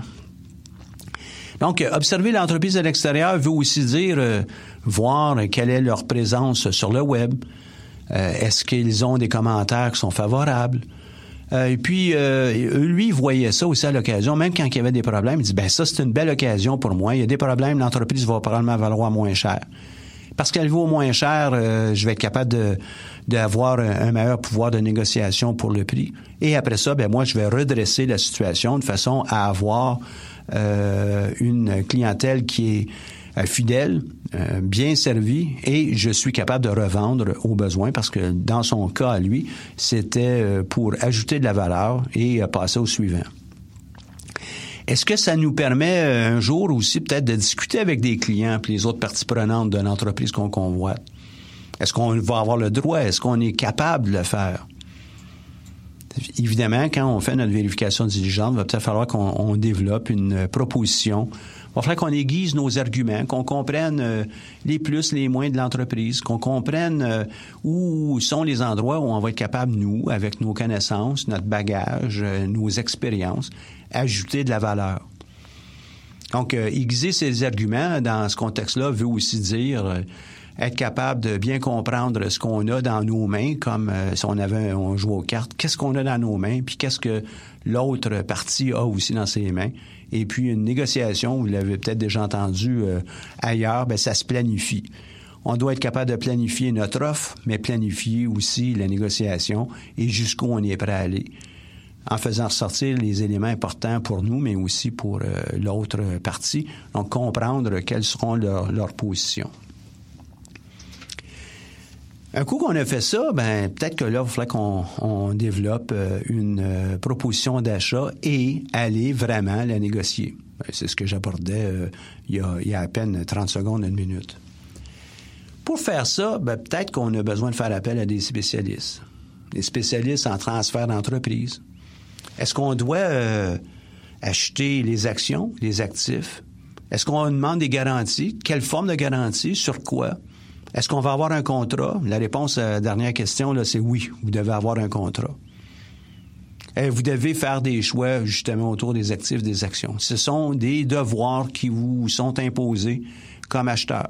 Donc, euh, observer l'entreprise à l'extérieur veut aussi dire euh, voir quelle est leur présence sur le web. Euh, est-ce qu'ils ont des commentaires qui sont favorables? Euh, et puis, euh, lui, il voyait ça aussi à l'occasion. Même quand il y avait des problèmes, il dit, ben ça, c'est une belle occasion pour moi. Il y a des problèmes, l'entreprise va probablement valoir moins cher. Parce qu'elle vaut moins cher, euh, je vais être capable de d'avoir un, un meilleur pouvoir de négociation pour le prix. Et après ça, ben moi, je vais redresser la situation de façon à avoir euh, une clientèle qui est euh, fidèle, euh, bien servie, et je suis capable de revendre aux besoins parce que dans son cas, à lui, c'était pour ajouter de la valeur et passer au suivant. Est-ce que ça nous permet un jour aussi peut-être de discuter avec des clients et les autres parties prenantes de l'entreprise qu'on convoite? Est-ce qu'on va avoir le droit? Est-ce qu'on est capable de le faire? Évidemment, quand on fait notre vérification diligente, il va peut-être falloir qu'on on développe une proposition. Il va falloir qu'on aiguise nos arguments, qu'on comprenne euh, les plus, les moins de l'entreprise, qu'on comprenne euh, où sont les endroits où on va être capable, nous, avec nos connaissances, notre bagage, euh, nos expériences, ajouter de la valeur. Donc, euh, aiguiser ces arguments dans ce contexte-là veut aussi dire euh, être capable de bien comprendre ce qu'on a dans nos mains, comme euh, si on avait on joue aux cartes. Qu'est-ce qu'on a dans nos mains, puis qu'est-ce que l'autre partie a aussi dans ses mains. Et puis une négociation, vous l'avez peut-être déjà entendu euh, ailleurs, ben ça se planifie. On doit être capable de planifier notre offre, mais planifier aussi la négociation et jusqu'où on est prêt à aller, en faisant ressortir les éléments importants pour nous, mais aussi pour euh, l'autre partie. Donc, comprendre quelles seront leurs leur positions. Un coup qu'on a fait ça, ben peut-être que là, il faudrait qu'on on développe euh, une euh, proposition d'achat et aller vraiment la négocier. Ben, c'est ce que j'abordais euh, il, y a, il y a à peine trente secondes, une minute. Pour faire ça, ben, peut-être qu'on a besoin de faire appel à des spécialistes. Des spécialistes en transfert d'entreprise. Est-ce qu'on doit euh, acheter les actions, les actifs? Est-ce qu'on demande des garanties? Quelle forme de garantie? Sur quoi? Est-ce qu'on va avoir un contrat? La réponse à la dernière question, là, c'est oui, vous devez avoir un contrat. Et vous devez faire des choix, justement, autour des actifs, des actions. Ce sont des devoirs qui vous sont imposés comme acheteur.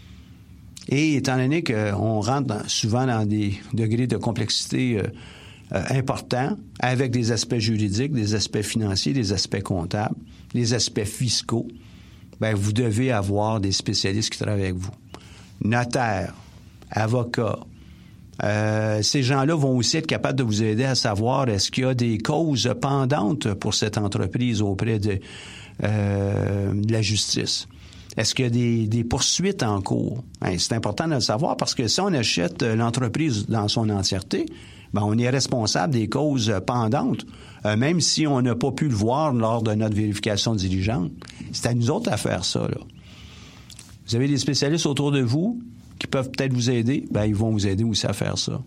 Et étant donné qu'on rentre dans, souvent dans des degrés de complexité euh, euh, importants, avec des aspects juridiques, des aspects financiers, des aspects comptables, des aspects fiscaux, bien, vous devez avoir des spécialistes qui travaillent avec vous. Notaires, avocats. Euh, ces gens-là vont aussi être capables de vous aider à savoir est-ce qu'il y a des causes pendantes pour cette entreprise auprès de, euh, de la justice. Est-ce qu'il y a des, des poursuites en cours? Hein, c'est important de le savoir parce que si on achète l'entreprise dans son entièreté, ben on est responsable des causes pendantes, euh, même si on n'a pas pu le voir lors de notre vérification diligente. C'est à nous autres à faire ça, là. Vous avez des spécialistes autour de vous qui peuvent peut-être vous aider. Bien, ils vont vous aider aussi à faire ça.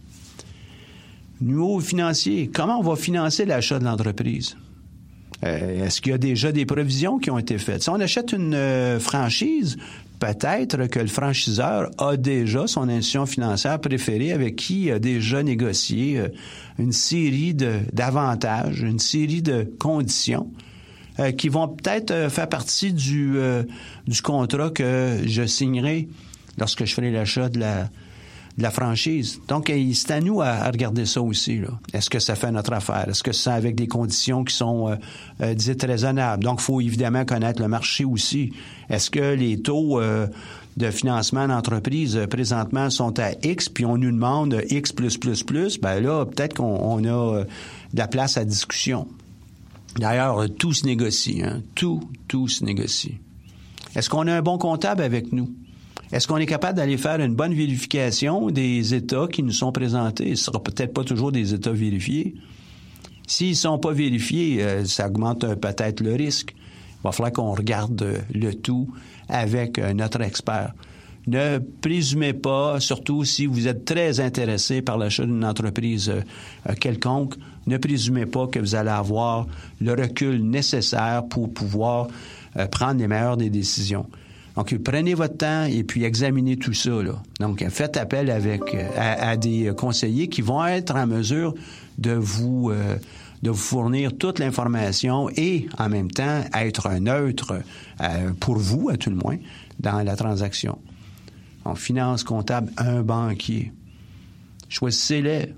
Niveau financier, comment on va financer l'achat de l'entreprise? Euh, est-ce qu'il y a déjà des provisions qui ont été faites? Si on achète une euh, franchise, peut-être que le franchiseur a déjà son institution financière préférée avec qui il a déjà négocié euh, une série de, d'avantages, une série de conditions Euh, qui vont peut-être euh, faire partie du, euh, du contrat que je signerai lorsque je ferai l'achat de la, de la franchise. Donc, euh, c'est à nous à, à regarder ça aussi, là. Est-ce que ça fait notre affaire? Est-ce que c'est avec des conditions qui sont euh, euh, dites raisonnables? Donc, il faut évidemment connaître le marché aussi. Est-ce que les taux euh, de financement d'entreprise euh, présentement sont à X, puis on nous demande X plus, plus, plus? Bien là, peut-être qu'on on a euh, de la place à discussion. D'ailleurs, tout se négocie, hein? Tout, tout se négocie. Est-ce qu'on a un bon comptable avec nous? Est-ce qu'on est capable d'aller faire une bonne vérification des états qui nous sont présentés? Ce ne sera peut-être pas toujours des états vérifiés. S'ils ne sont pas vérifiés, euh, ça augmente euh, peut-être le risque. Il va falloir qu'on regarde euh, le tout avec euh, notre expert. Ne présumez pas, surtout si vous êtes très intéressé par l'achat d'une entreprise euh, quelconque, ne présumez pas que vous allez avoir le recul nécessaire pour pouvoir euh, prendre les meilleures des décisions. Donc, prenez votre temps et puis examinez tout ça, là. Donc, faites appel avec euh, à, à des conseillers qui vont être en mesure de vous euh, de vous fournir toute l'information et, en même temps, être neutre euh, pour vous, à tout le moins, dans la transaction. En finance comptable, un banquier. Choisissez-les.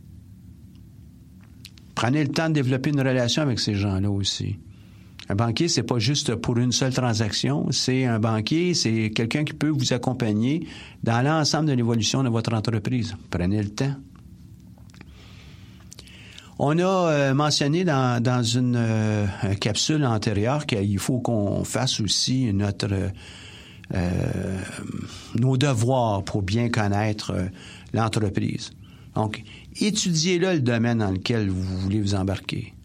Prenez le temps de développer une relation avec ces gens-là aussi. Un banquier, c'est pas juste pour une seule transaction. C'est un banquier, c'est quelqu'un qui peut vous accompagner dans l'ensemble de l'évolution de votre entreprise. Prenez le temps. On a euh, mentionné dans, dans une euh, capsule antérieure qu'il faut qu'on fasse aussi notre... Euh, Euh, nos devoirs pour bien connaître euh, l'entreprise. Donc, étudiez là le domaine dans lequel vous voulez vous embarquer.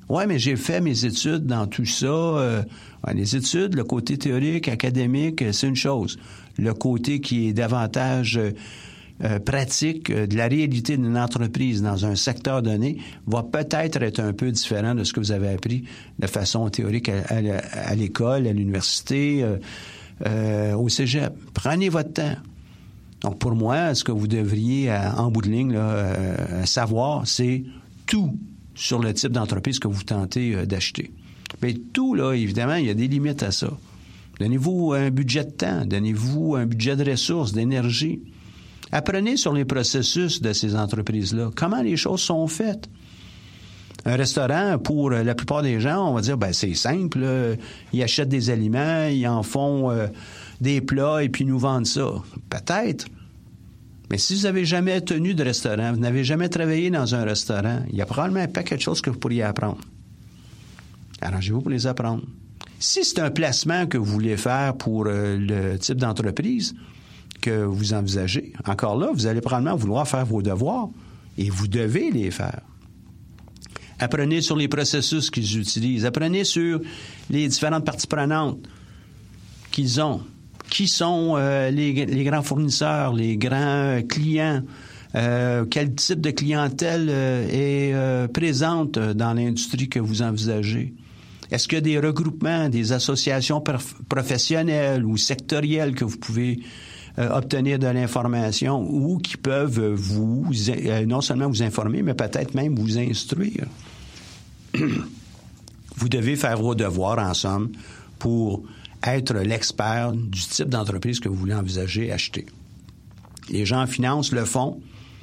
Ouais, mais j'ai fait mes études dans tout ça. Euh, ouais, les études, le côté théorique, académique, c'est une chose. Le côté qui est davantage euh, euh, pratique euh, de la réalité d'une entreprise dans un secteur donné va peut-être être un peu différent de ce que vous avez appris de façon théorique à, à, à l'école, à l'université, euh, euh, au cégep. Prenez votre temps. Donc, pour moi, ce que vous devriez, en bout de ligne, là, euh, savoir, c'est tout sur le type d'entreprise que vous tentez euh, d'acheter. Mais tout, là, évidemment, il y a des limites à ça. Donnez-vous un budget de temps, donnez-vous un budget de ressources, d'énergie. Apprenez sur les processus de ces entreprises-là. Comment les choses sont faites. Un restaurant, pour la plupart des gens, on va dire, ben c'est simple, là. Ils achètent des aliments, ils en font euh, des plats et puis ils nous vendent ça. Peut-être. Mais si vous n'avez jamais tenu de restaurant, vous n'avez jamais travaillé dans un restaurant, il y a probablement un paquet de choses que vous pourriez apprendre. Arrangez-vous pour les apprendre. Si c'est un placement que vous voulez faire pour euh, le type d'entreprise que vous envisagez, encore là, vous allez probablement vouloir faire vos devoirs et vous devez les faire. Apprenez sur les processus qu'ils utilisent. Apprenez sur les différentes parties prenantes qu'ils ont. Qui sont euh, les, les grands fournisseurs, les grands clients, euh, quel type de clientèle euh, est euh, présente dans l'industrie que vous envisagez. Est-ce qu'il y a des regroupements, des associations perf- professionnelles ou sectorielles que vous pouvez euh, obtenir de l'information ou qui peuvent vous, euh, non seulement vous informer, mais peut-être même vous instruire? Vous devez faire vos devoirs, en somme, pour être l'expert du type d'entreprise que vous voulez envisager acheter. Les gens en finance le font.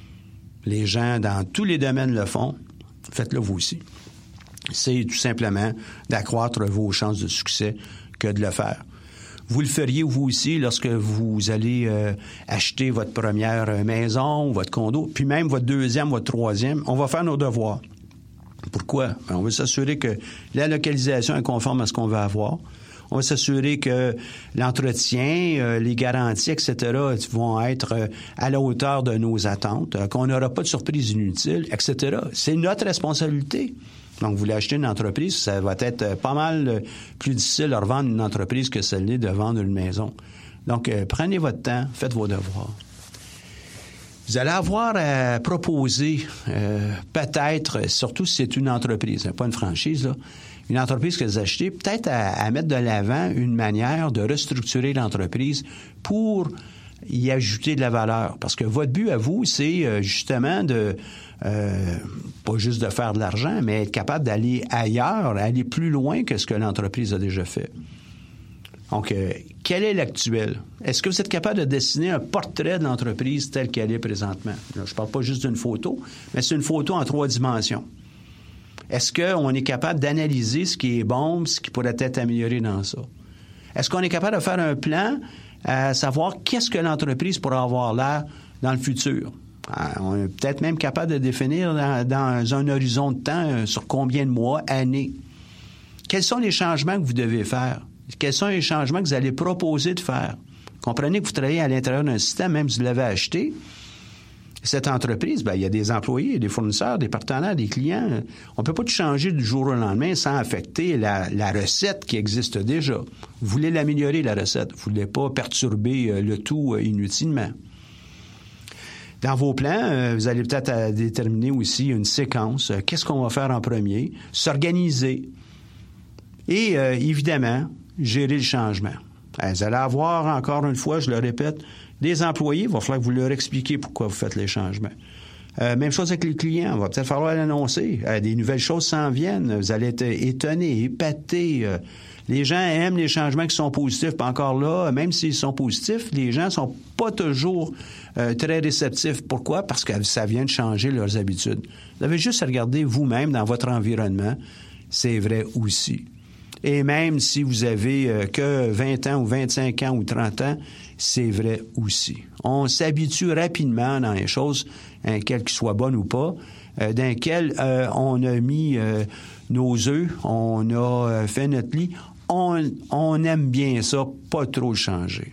Les gens dans tous les domaines le font. Faites-le vous aussi. C'est tout simplement d'accroître vos chances de succès que de le faire. Vous le feriez vous aussi lorsque vous allez euh, acheter votre première maison, votre condo, puis même votre deuxième, votre troisième. On va faire nos devoirs. Pourquoi? On veut s'assurer que la localisation est conforme à ce qu'on veut avoir. On va s'assurer que l'entretien, euh, les garanties, et cetera vont être euh, à la hauteur de nos attentes, euh, qu'on n'aura pas de surprise inutile, et cetera. C'est notre responsabilité. Donc, vous voulez acheter une entreprise, ça va être pas mal plus difficile de revendre une entreprise que celle-là de vendre une maison. Donc, euh, prenez votre temps, faites vos devoirs. Vous allez avoir à proposer, euh, peut-être, surtout si c'est une entreprise, pas une franchise, là, une entreprise que vous achetez, peut-être à, à mettre de l'avant une manière de restructurer l'entreprise pour y ajouter de la valeur. Parce que votre but à vous, c'est euh, justement de, euh, pas juste de faire de l'argent, mais être capable d'aller ailleurs, aller plus loin que ce que l'entreprise a déjà fait. Donc, euh, quel est l'actuel? Est-ce que vous êtes capable de dessiner un portrait de l'entreprise telle qu'elle est présentement? Là, je ne parle pas juste d'une photo, mais c'est une photo en trois dimensions. Est-ce qu'on est capable d'analyser ce qui est bon, ce qui pourrait être amélioré dans ça? Est-ce qu'on est capable de faire un plan à savoir qu'est-ce que l'entreprise pourra avoir l'air dans le futur? On est peut-être même capable de définir dans, dans un horizon de temps sur combien de mois, années. Quels sont les changements que vous devez faire? Quels sont les changements que vous allez proposer de faire? Comprenez que vous travaillez à l'intérieur d'un système, même si vous l'avez acheté. Cette entreprise, bien, il y a des employés, des fournisseurs, des partenaires, des clients. On ne peut pas tout changer du jour au lendemain sans affecter la, la recette qui existe déjà. Vous voulez l'améliorer, la recette. Vous ne voulez pas perturber le tout inutilement. Dans vos plans, vous allez peut-être déterminer aussi une séquence. Qu'est-ce qu'on va faire en premier? S'organiser. Et euh, évidemment, gérer le changement. Vous allez avoir, encore une fois, je le répète, des employés, il va falloir que vous leur expliquiez pourquoi vous faites les changements. Euh, même chose avec les clients, il va peut-être falloir l'annoncer. Euh, des nouvelles choses s'en viennent, vous allez être étonnés, épatés. Euh, les gens aiment les changements qui sont positifs, puis encore là, même s'ils sont positifs, les gens sont pas toujours euh, très réceptifs. Pourquoi? Parce que ça vient de changer leurs habitudes. Vous avez juste à regarder vous-même dans votre environnement, c'est vrai aussi. Et même si vous avez euh, que vingt ans ou vingt-cinq ans ou trente ans, c'est vrai aussi. On s'habitue rapidement dans les choses, hein, quelles qu'elles soient bonnes ou pas, euh, dans lesquelles euh, on a mis euh, nos œufs, on a euh, fait notre lit. On, on aime bien ça, pas trop le changer.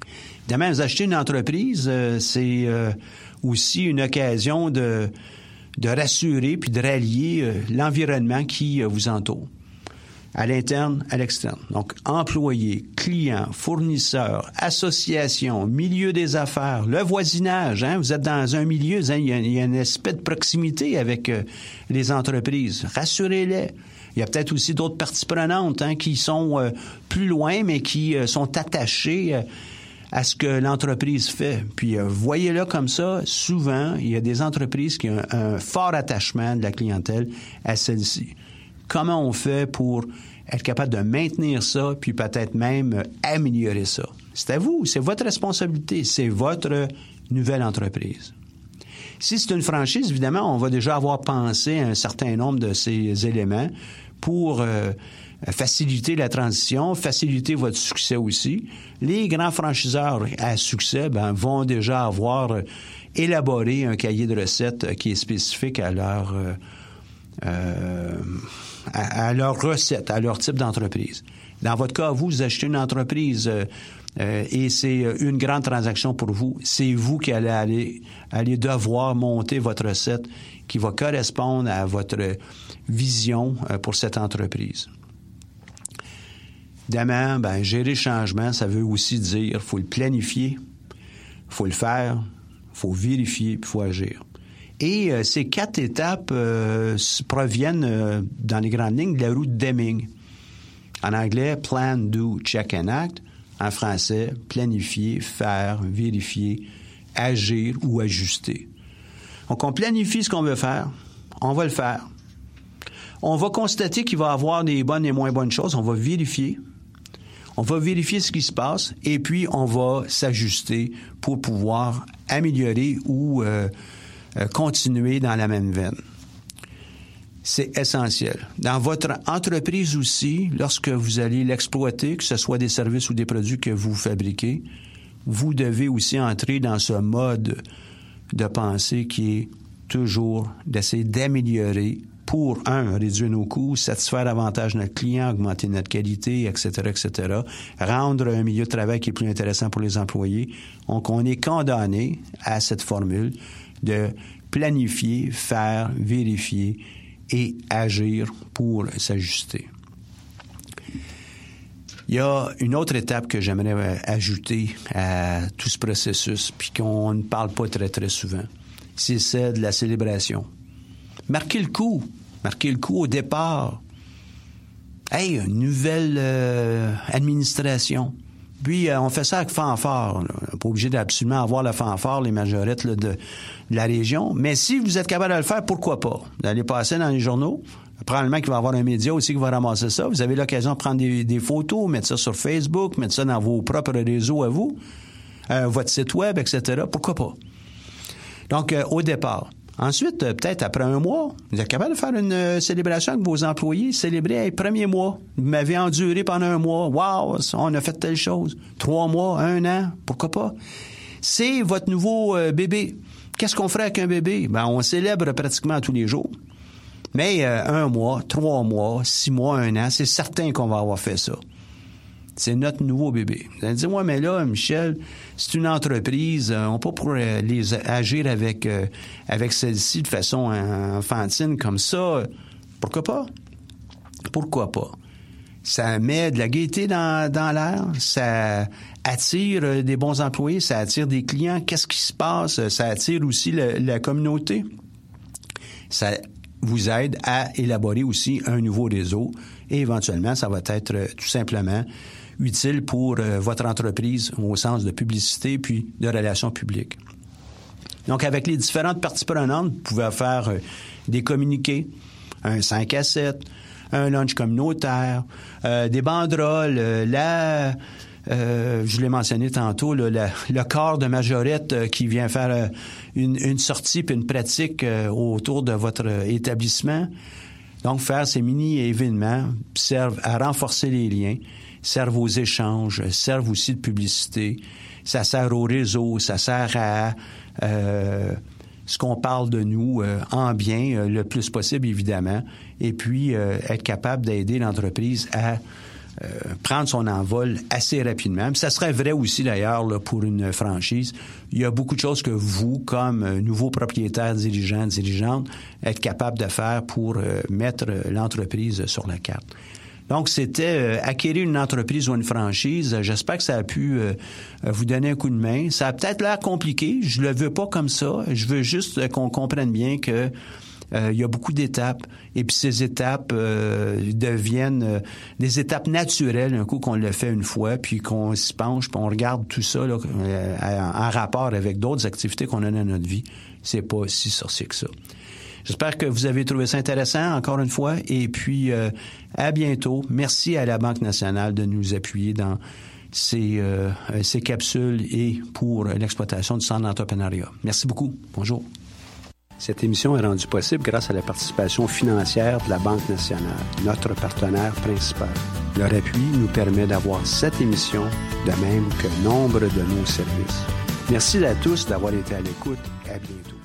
Évidemment, vous achetez une entreprise, euh, c'est euh, aussi une occasion de... de rassurer puis de rallier euh, l'environnement qui euh, vous entoure, à l'interne, à l'externe. Donc, employés, clients, fournisseurs, associations, milieu des affaires, le voisinage. Hein, vous êtes dans un milieu, hein, il, y a, il y a une espèce de proximité avec euh, les entreprises. Rassurez-les. Il y a peut-être aussi d'autres parties prenantes hein, qui sont euh, plus loin, mais qui euh, sont attachées euh, à ce que l'entreprise fait. Puis, euh, voyez-le comme ça, souvent, il y a des entreprises qui ont un, un fort attachement de la clientèle à celle-ci. Comment on fait pour être capable de maintenir ça, puis peut-être même euh, améliorer ça? C'est à vous, c'est votre responsabilité, c'est votre nouvelle entreprise. Si c'est une franchise, évidemment, on va déjà avoir pensé à un certain nombre de ces éléments pour euh, faciliter la transition, faciliter votre succès aussi. Les grands franchiseurs à succès ben, vont déjà avoir euh, élaboré un cahier de recettes euh, qui est spécifique à leur, euh, euh, à, à leur recette, à leur type d'entreprise. Dans votre cas, vous, vous achetez une entreprise euh, euh, et c'est une grande transaction pour vous. C'est vous qui allez aller, aller devoir monter votre recette qui va correspondre à votre vision euh, pour cette entreprise. Évidemment, ben, gérer le changement, ça veut aussi dire qu'il faut le planifier, il faut le faire, il faut vérifier, puis il faut agir. Et euh, ces quatre étapes euh, proviennent, euh, dans les grandes lignes, de la roue de Deming. En anglais, plan, do, check and act. En français, planifier, faire, vérifier, agir ou ajuster. Donc, on planifie ce qu'on veut faire, on va le faire. On va constater qu'il va y avoir des bonnes et moins bonnes choses, on va vérifier. On va vérifier ce qui se passe et puis on va s'ajuster pour pouvoir améliorer ou euh, euh, continuer dans la même veine. C'est essentiel. Dans votre entreprise aussi, lorsque vous allez l'exploiter, que ce soit des services ou des produits que vous fabriquez, vous devez aussi entrer dans ce mode de pensée qui est toujours d'essayer d'améliorer pour, un, réduire nos coûts, satisfaire davantage notre client, augmenter notre qualité, et cetera, et cetera, rendre un milieu de travail qui est plus intéressant pour les employés. Donc, on est condamné à cette formule de planifier, faire, vérifier et agir pour s'ajuster. Il y a une autre étape que j'aimerais ajouter à tout ce processus, puis qu'on ne parle pas très, très souvent. C'est celle de la célébration. Marquez le coup. Marquez le coup au départ. Hey, une nouvelle euh, administration. Puis, euh, on fait ça avec fanfare. Là. On n'est pas obligé d'absolument avoir la fanfare, les majorettes là, de, de la région. Mais si vous êtes capable de le faire, pourquoi pas? Vous allez passer dans les journaux. Probablement qu'il va y avoir un média aussi qui va ramasser ça. Vous avez l'occasion de prendre des, des photos, mettre ça sur Facebook, mettre ça dans vos propres réseaux à vous, euh, votre site web, et cetera. Pourquoi pas? Donc, euh, au départ. Ensuite, euh, peut-être après un mois, vous êtes capable de faire une euh, célébration avec vos employés, célébrer hey, premier mois. Vous m'avez enduré pendant un mois. Wow, on a fait telle chose. Trois mois, un an, pourquoi pas? C'est votre nouveau euh, bébé. Qu'est-ce qu'on ferait avec un bébé? Ben, on célèbre pratiquement tous les jours. Mais euh, un mois, trois mois, six mois, un an, c'est certain qu'on va avoir fait ça. C'est notre nouveau bébé. Vous allez dire, ouais, mais là, Michel, c'est une entreprise, euh, on peut pas pour euh, les agir avec euh, avec celle-ci de façon enfantine comme ça. Pourquoi pas? Pourquoi pas? Ça met de la gaieté dans, dans l'air, ça attire des bons employés, ça attire des clients. Qu'est-ce qui se passe? Ça attire aussi le, la communauté. Ça vous aide à élaborer aussi un nouveau réseau et éventuellement, ça va être euh, tout simplement utile pour euh, votre entreprise au sens de publicité puis de relations publiques. Donc, avec les différentes parties prenantes, vous pouvez faire euh, des communiqués, un cinq à sept, un lunch communautaire, euh, des banderoles, euh, la... Euh, je l'ai mentionné tantôt, là, la, le corps de majorette euh, qui vient faire euh, une, une sortie puis une pratique euh, autour de votre euh, établissement. Donc, faire ces mini-événements servent à renforcer les liens, servent aux échanges, servent aussi de publicité. Ça sert au réseau, ça sert à euh, ce qu'on parle de nous euh, en bien euh, le plus possible, évidemment, et puis euh, être capable d'aider l'entreprise à euh, prendre son envol assez rapidement. Puis ça serait vrai aussi, d'ailleurs, là, pour une franchise. Il y a beaucoup de choses que vous, comme euh, nouveaux propriétaires, dirigeants, dirigeantes, êtes capables de faire pour euh, mettre euh, l'entreprise sur la carte. Donc, c'était euh, acquérir une entreprise ou une franchise. J'espère que ça a pu euh, vous donner un coup de main. Ça a peut-être l'air compliqué. Je le veux pas comme ça. Je veux juste qu'on comprenne bien que euh, il y a beaucoup d'étapes. Et puis, ces étapes euh, deviennent euh, des étapes naturelles un coup qu'on le fait une fois, puis qu'on s'y penche, puis on regarde tout ça là, euh, en rapport avec d'autres activités qu'on a dans notre vie. C'est pas si sorcier que ça. J'espère que vous avez trouvé ça intéressant, encore une fois. Et puis, euh, à bientôt. Merci à la Banque nationale de nous appuyer dans ces, euh, ces capsules et pour l'exploitation du centre d'entrepreneuriat. Merci beaucoup. Bonjour. Cette émission est rendue possible grâce à la participation financière de la Banque nationale, notre partenaire principal. Leur appui nous permet d'avoir cette émission, de même que nombre de nos services. Merci à tous d'avoir été à l'écoute. À bientôt.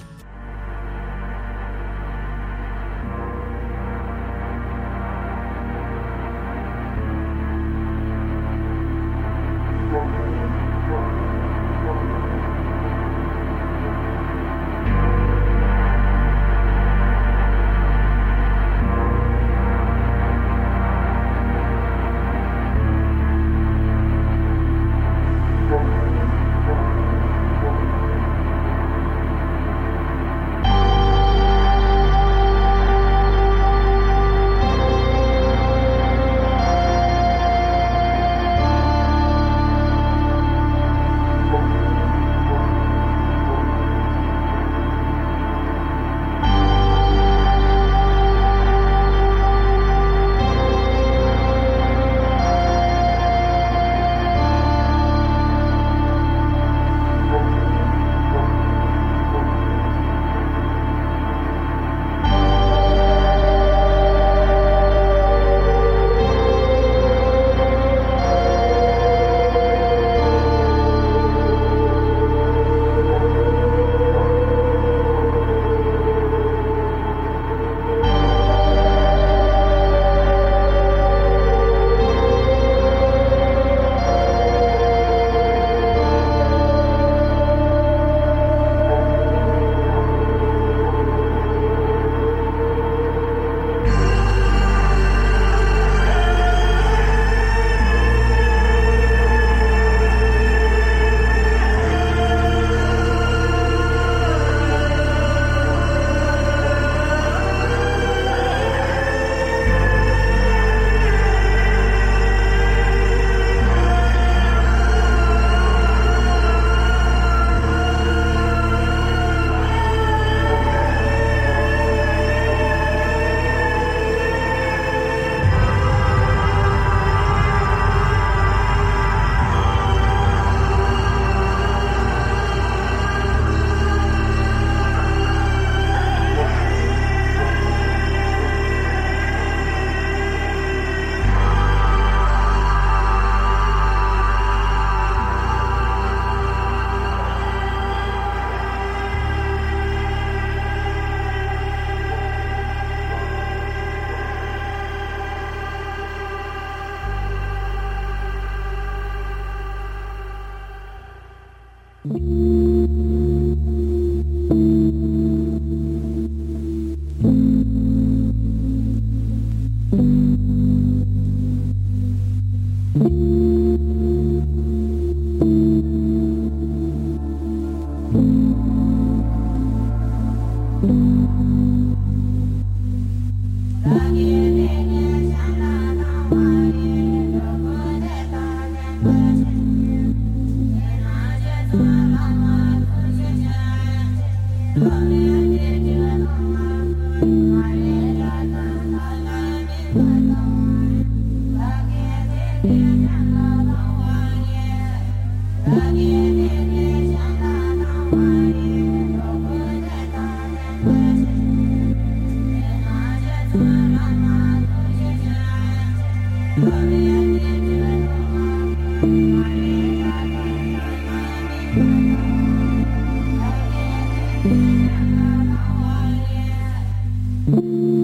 Thank you.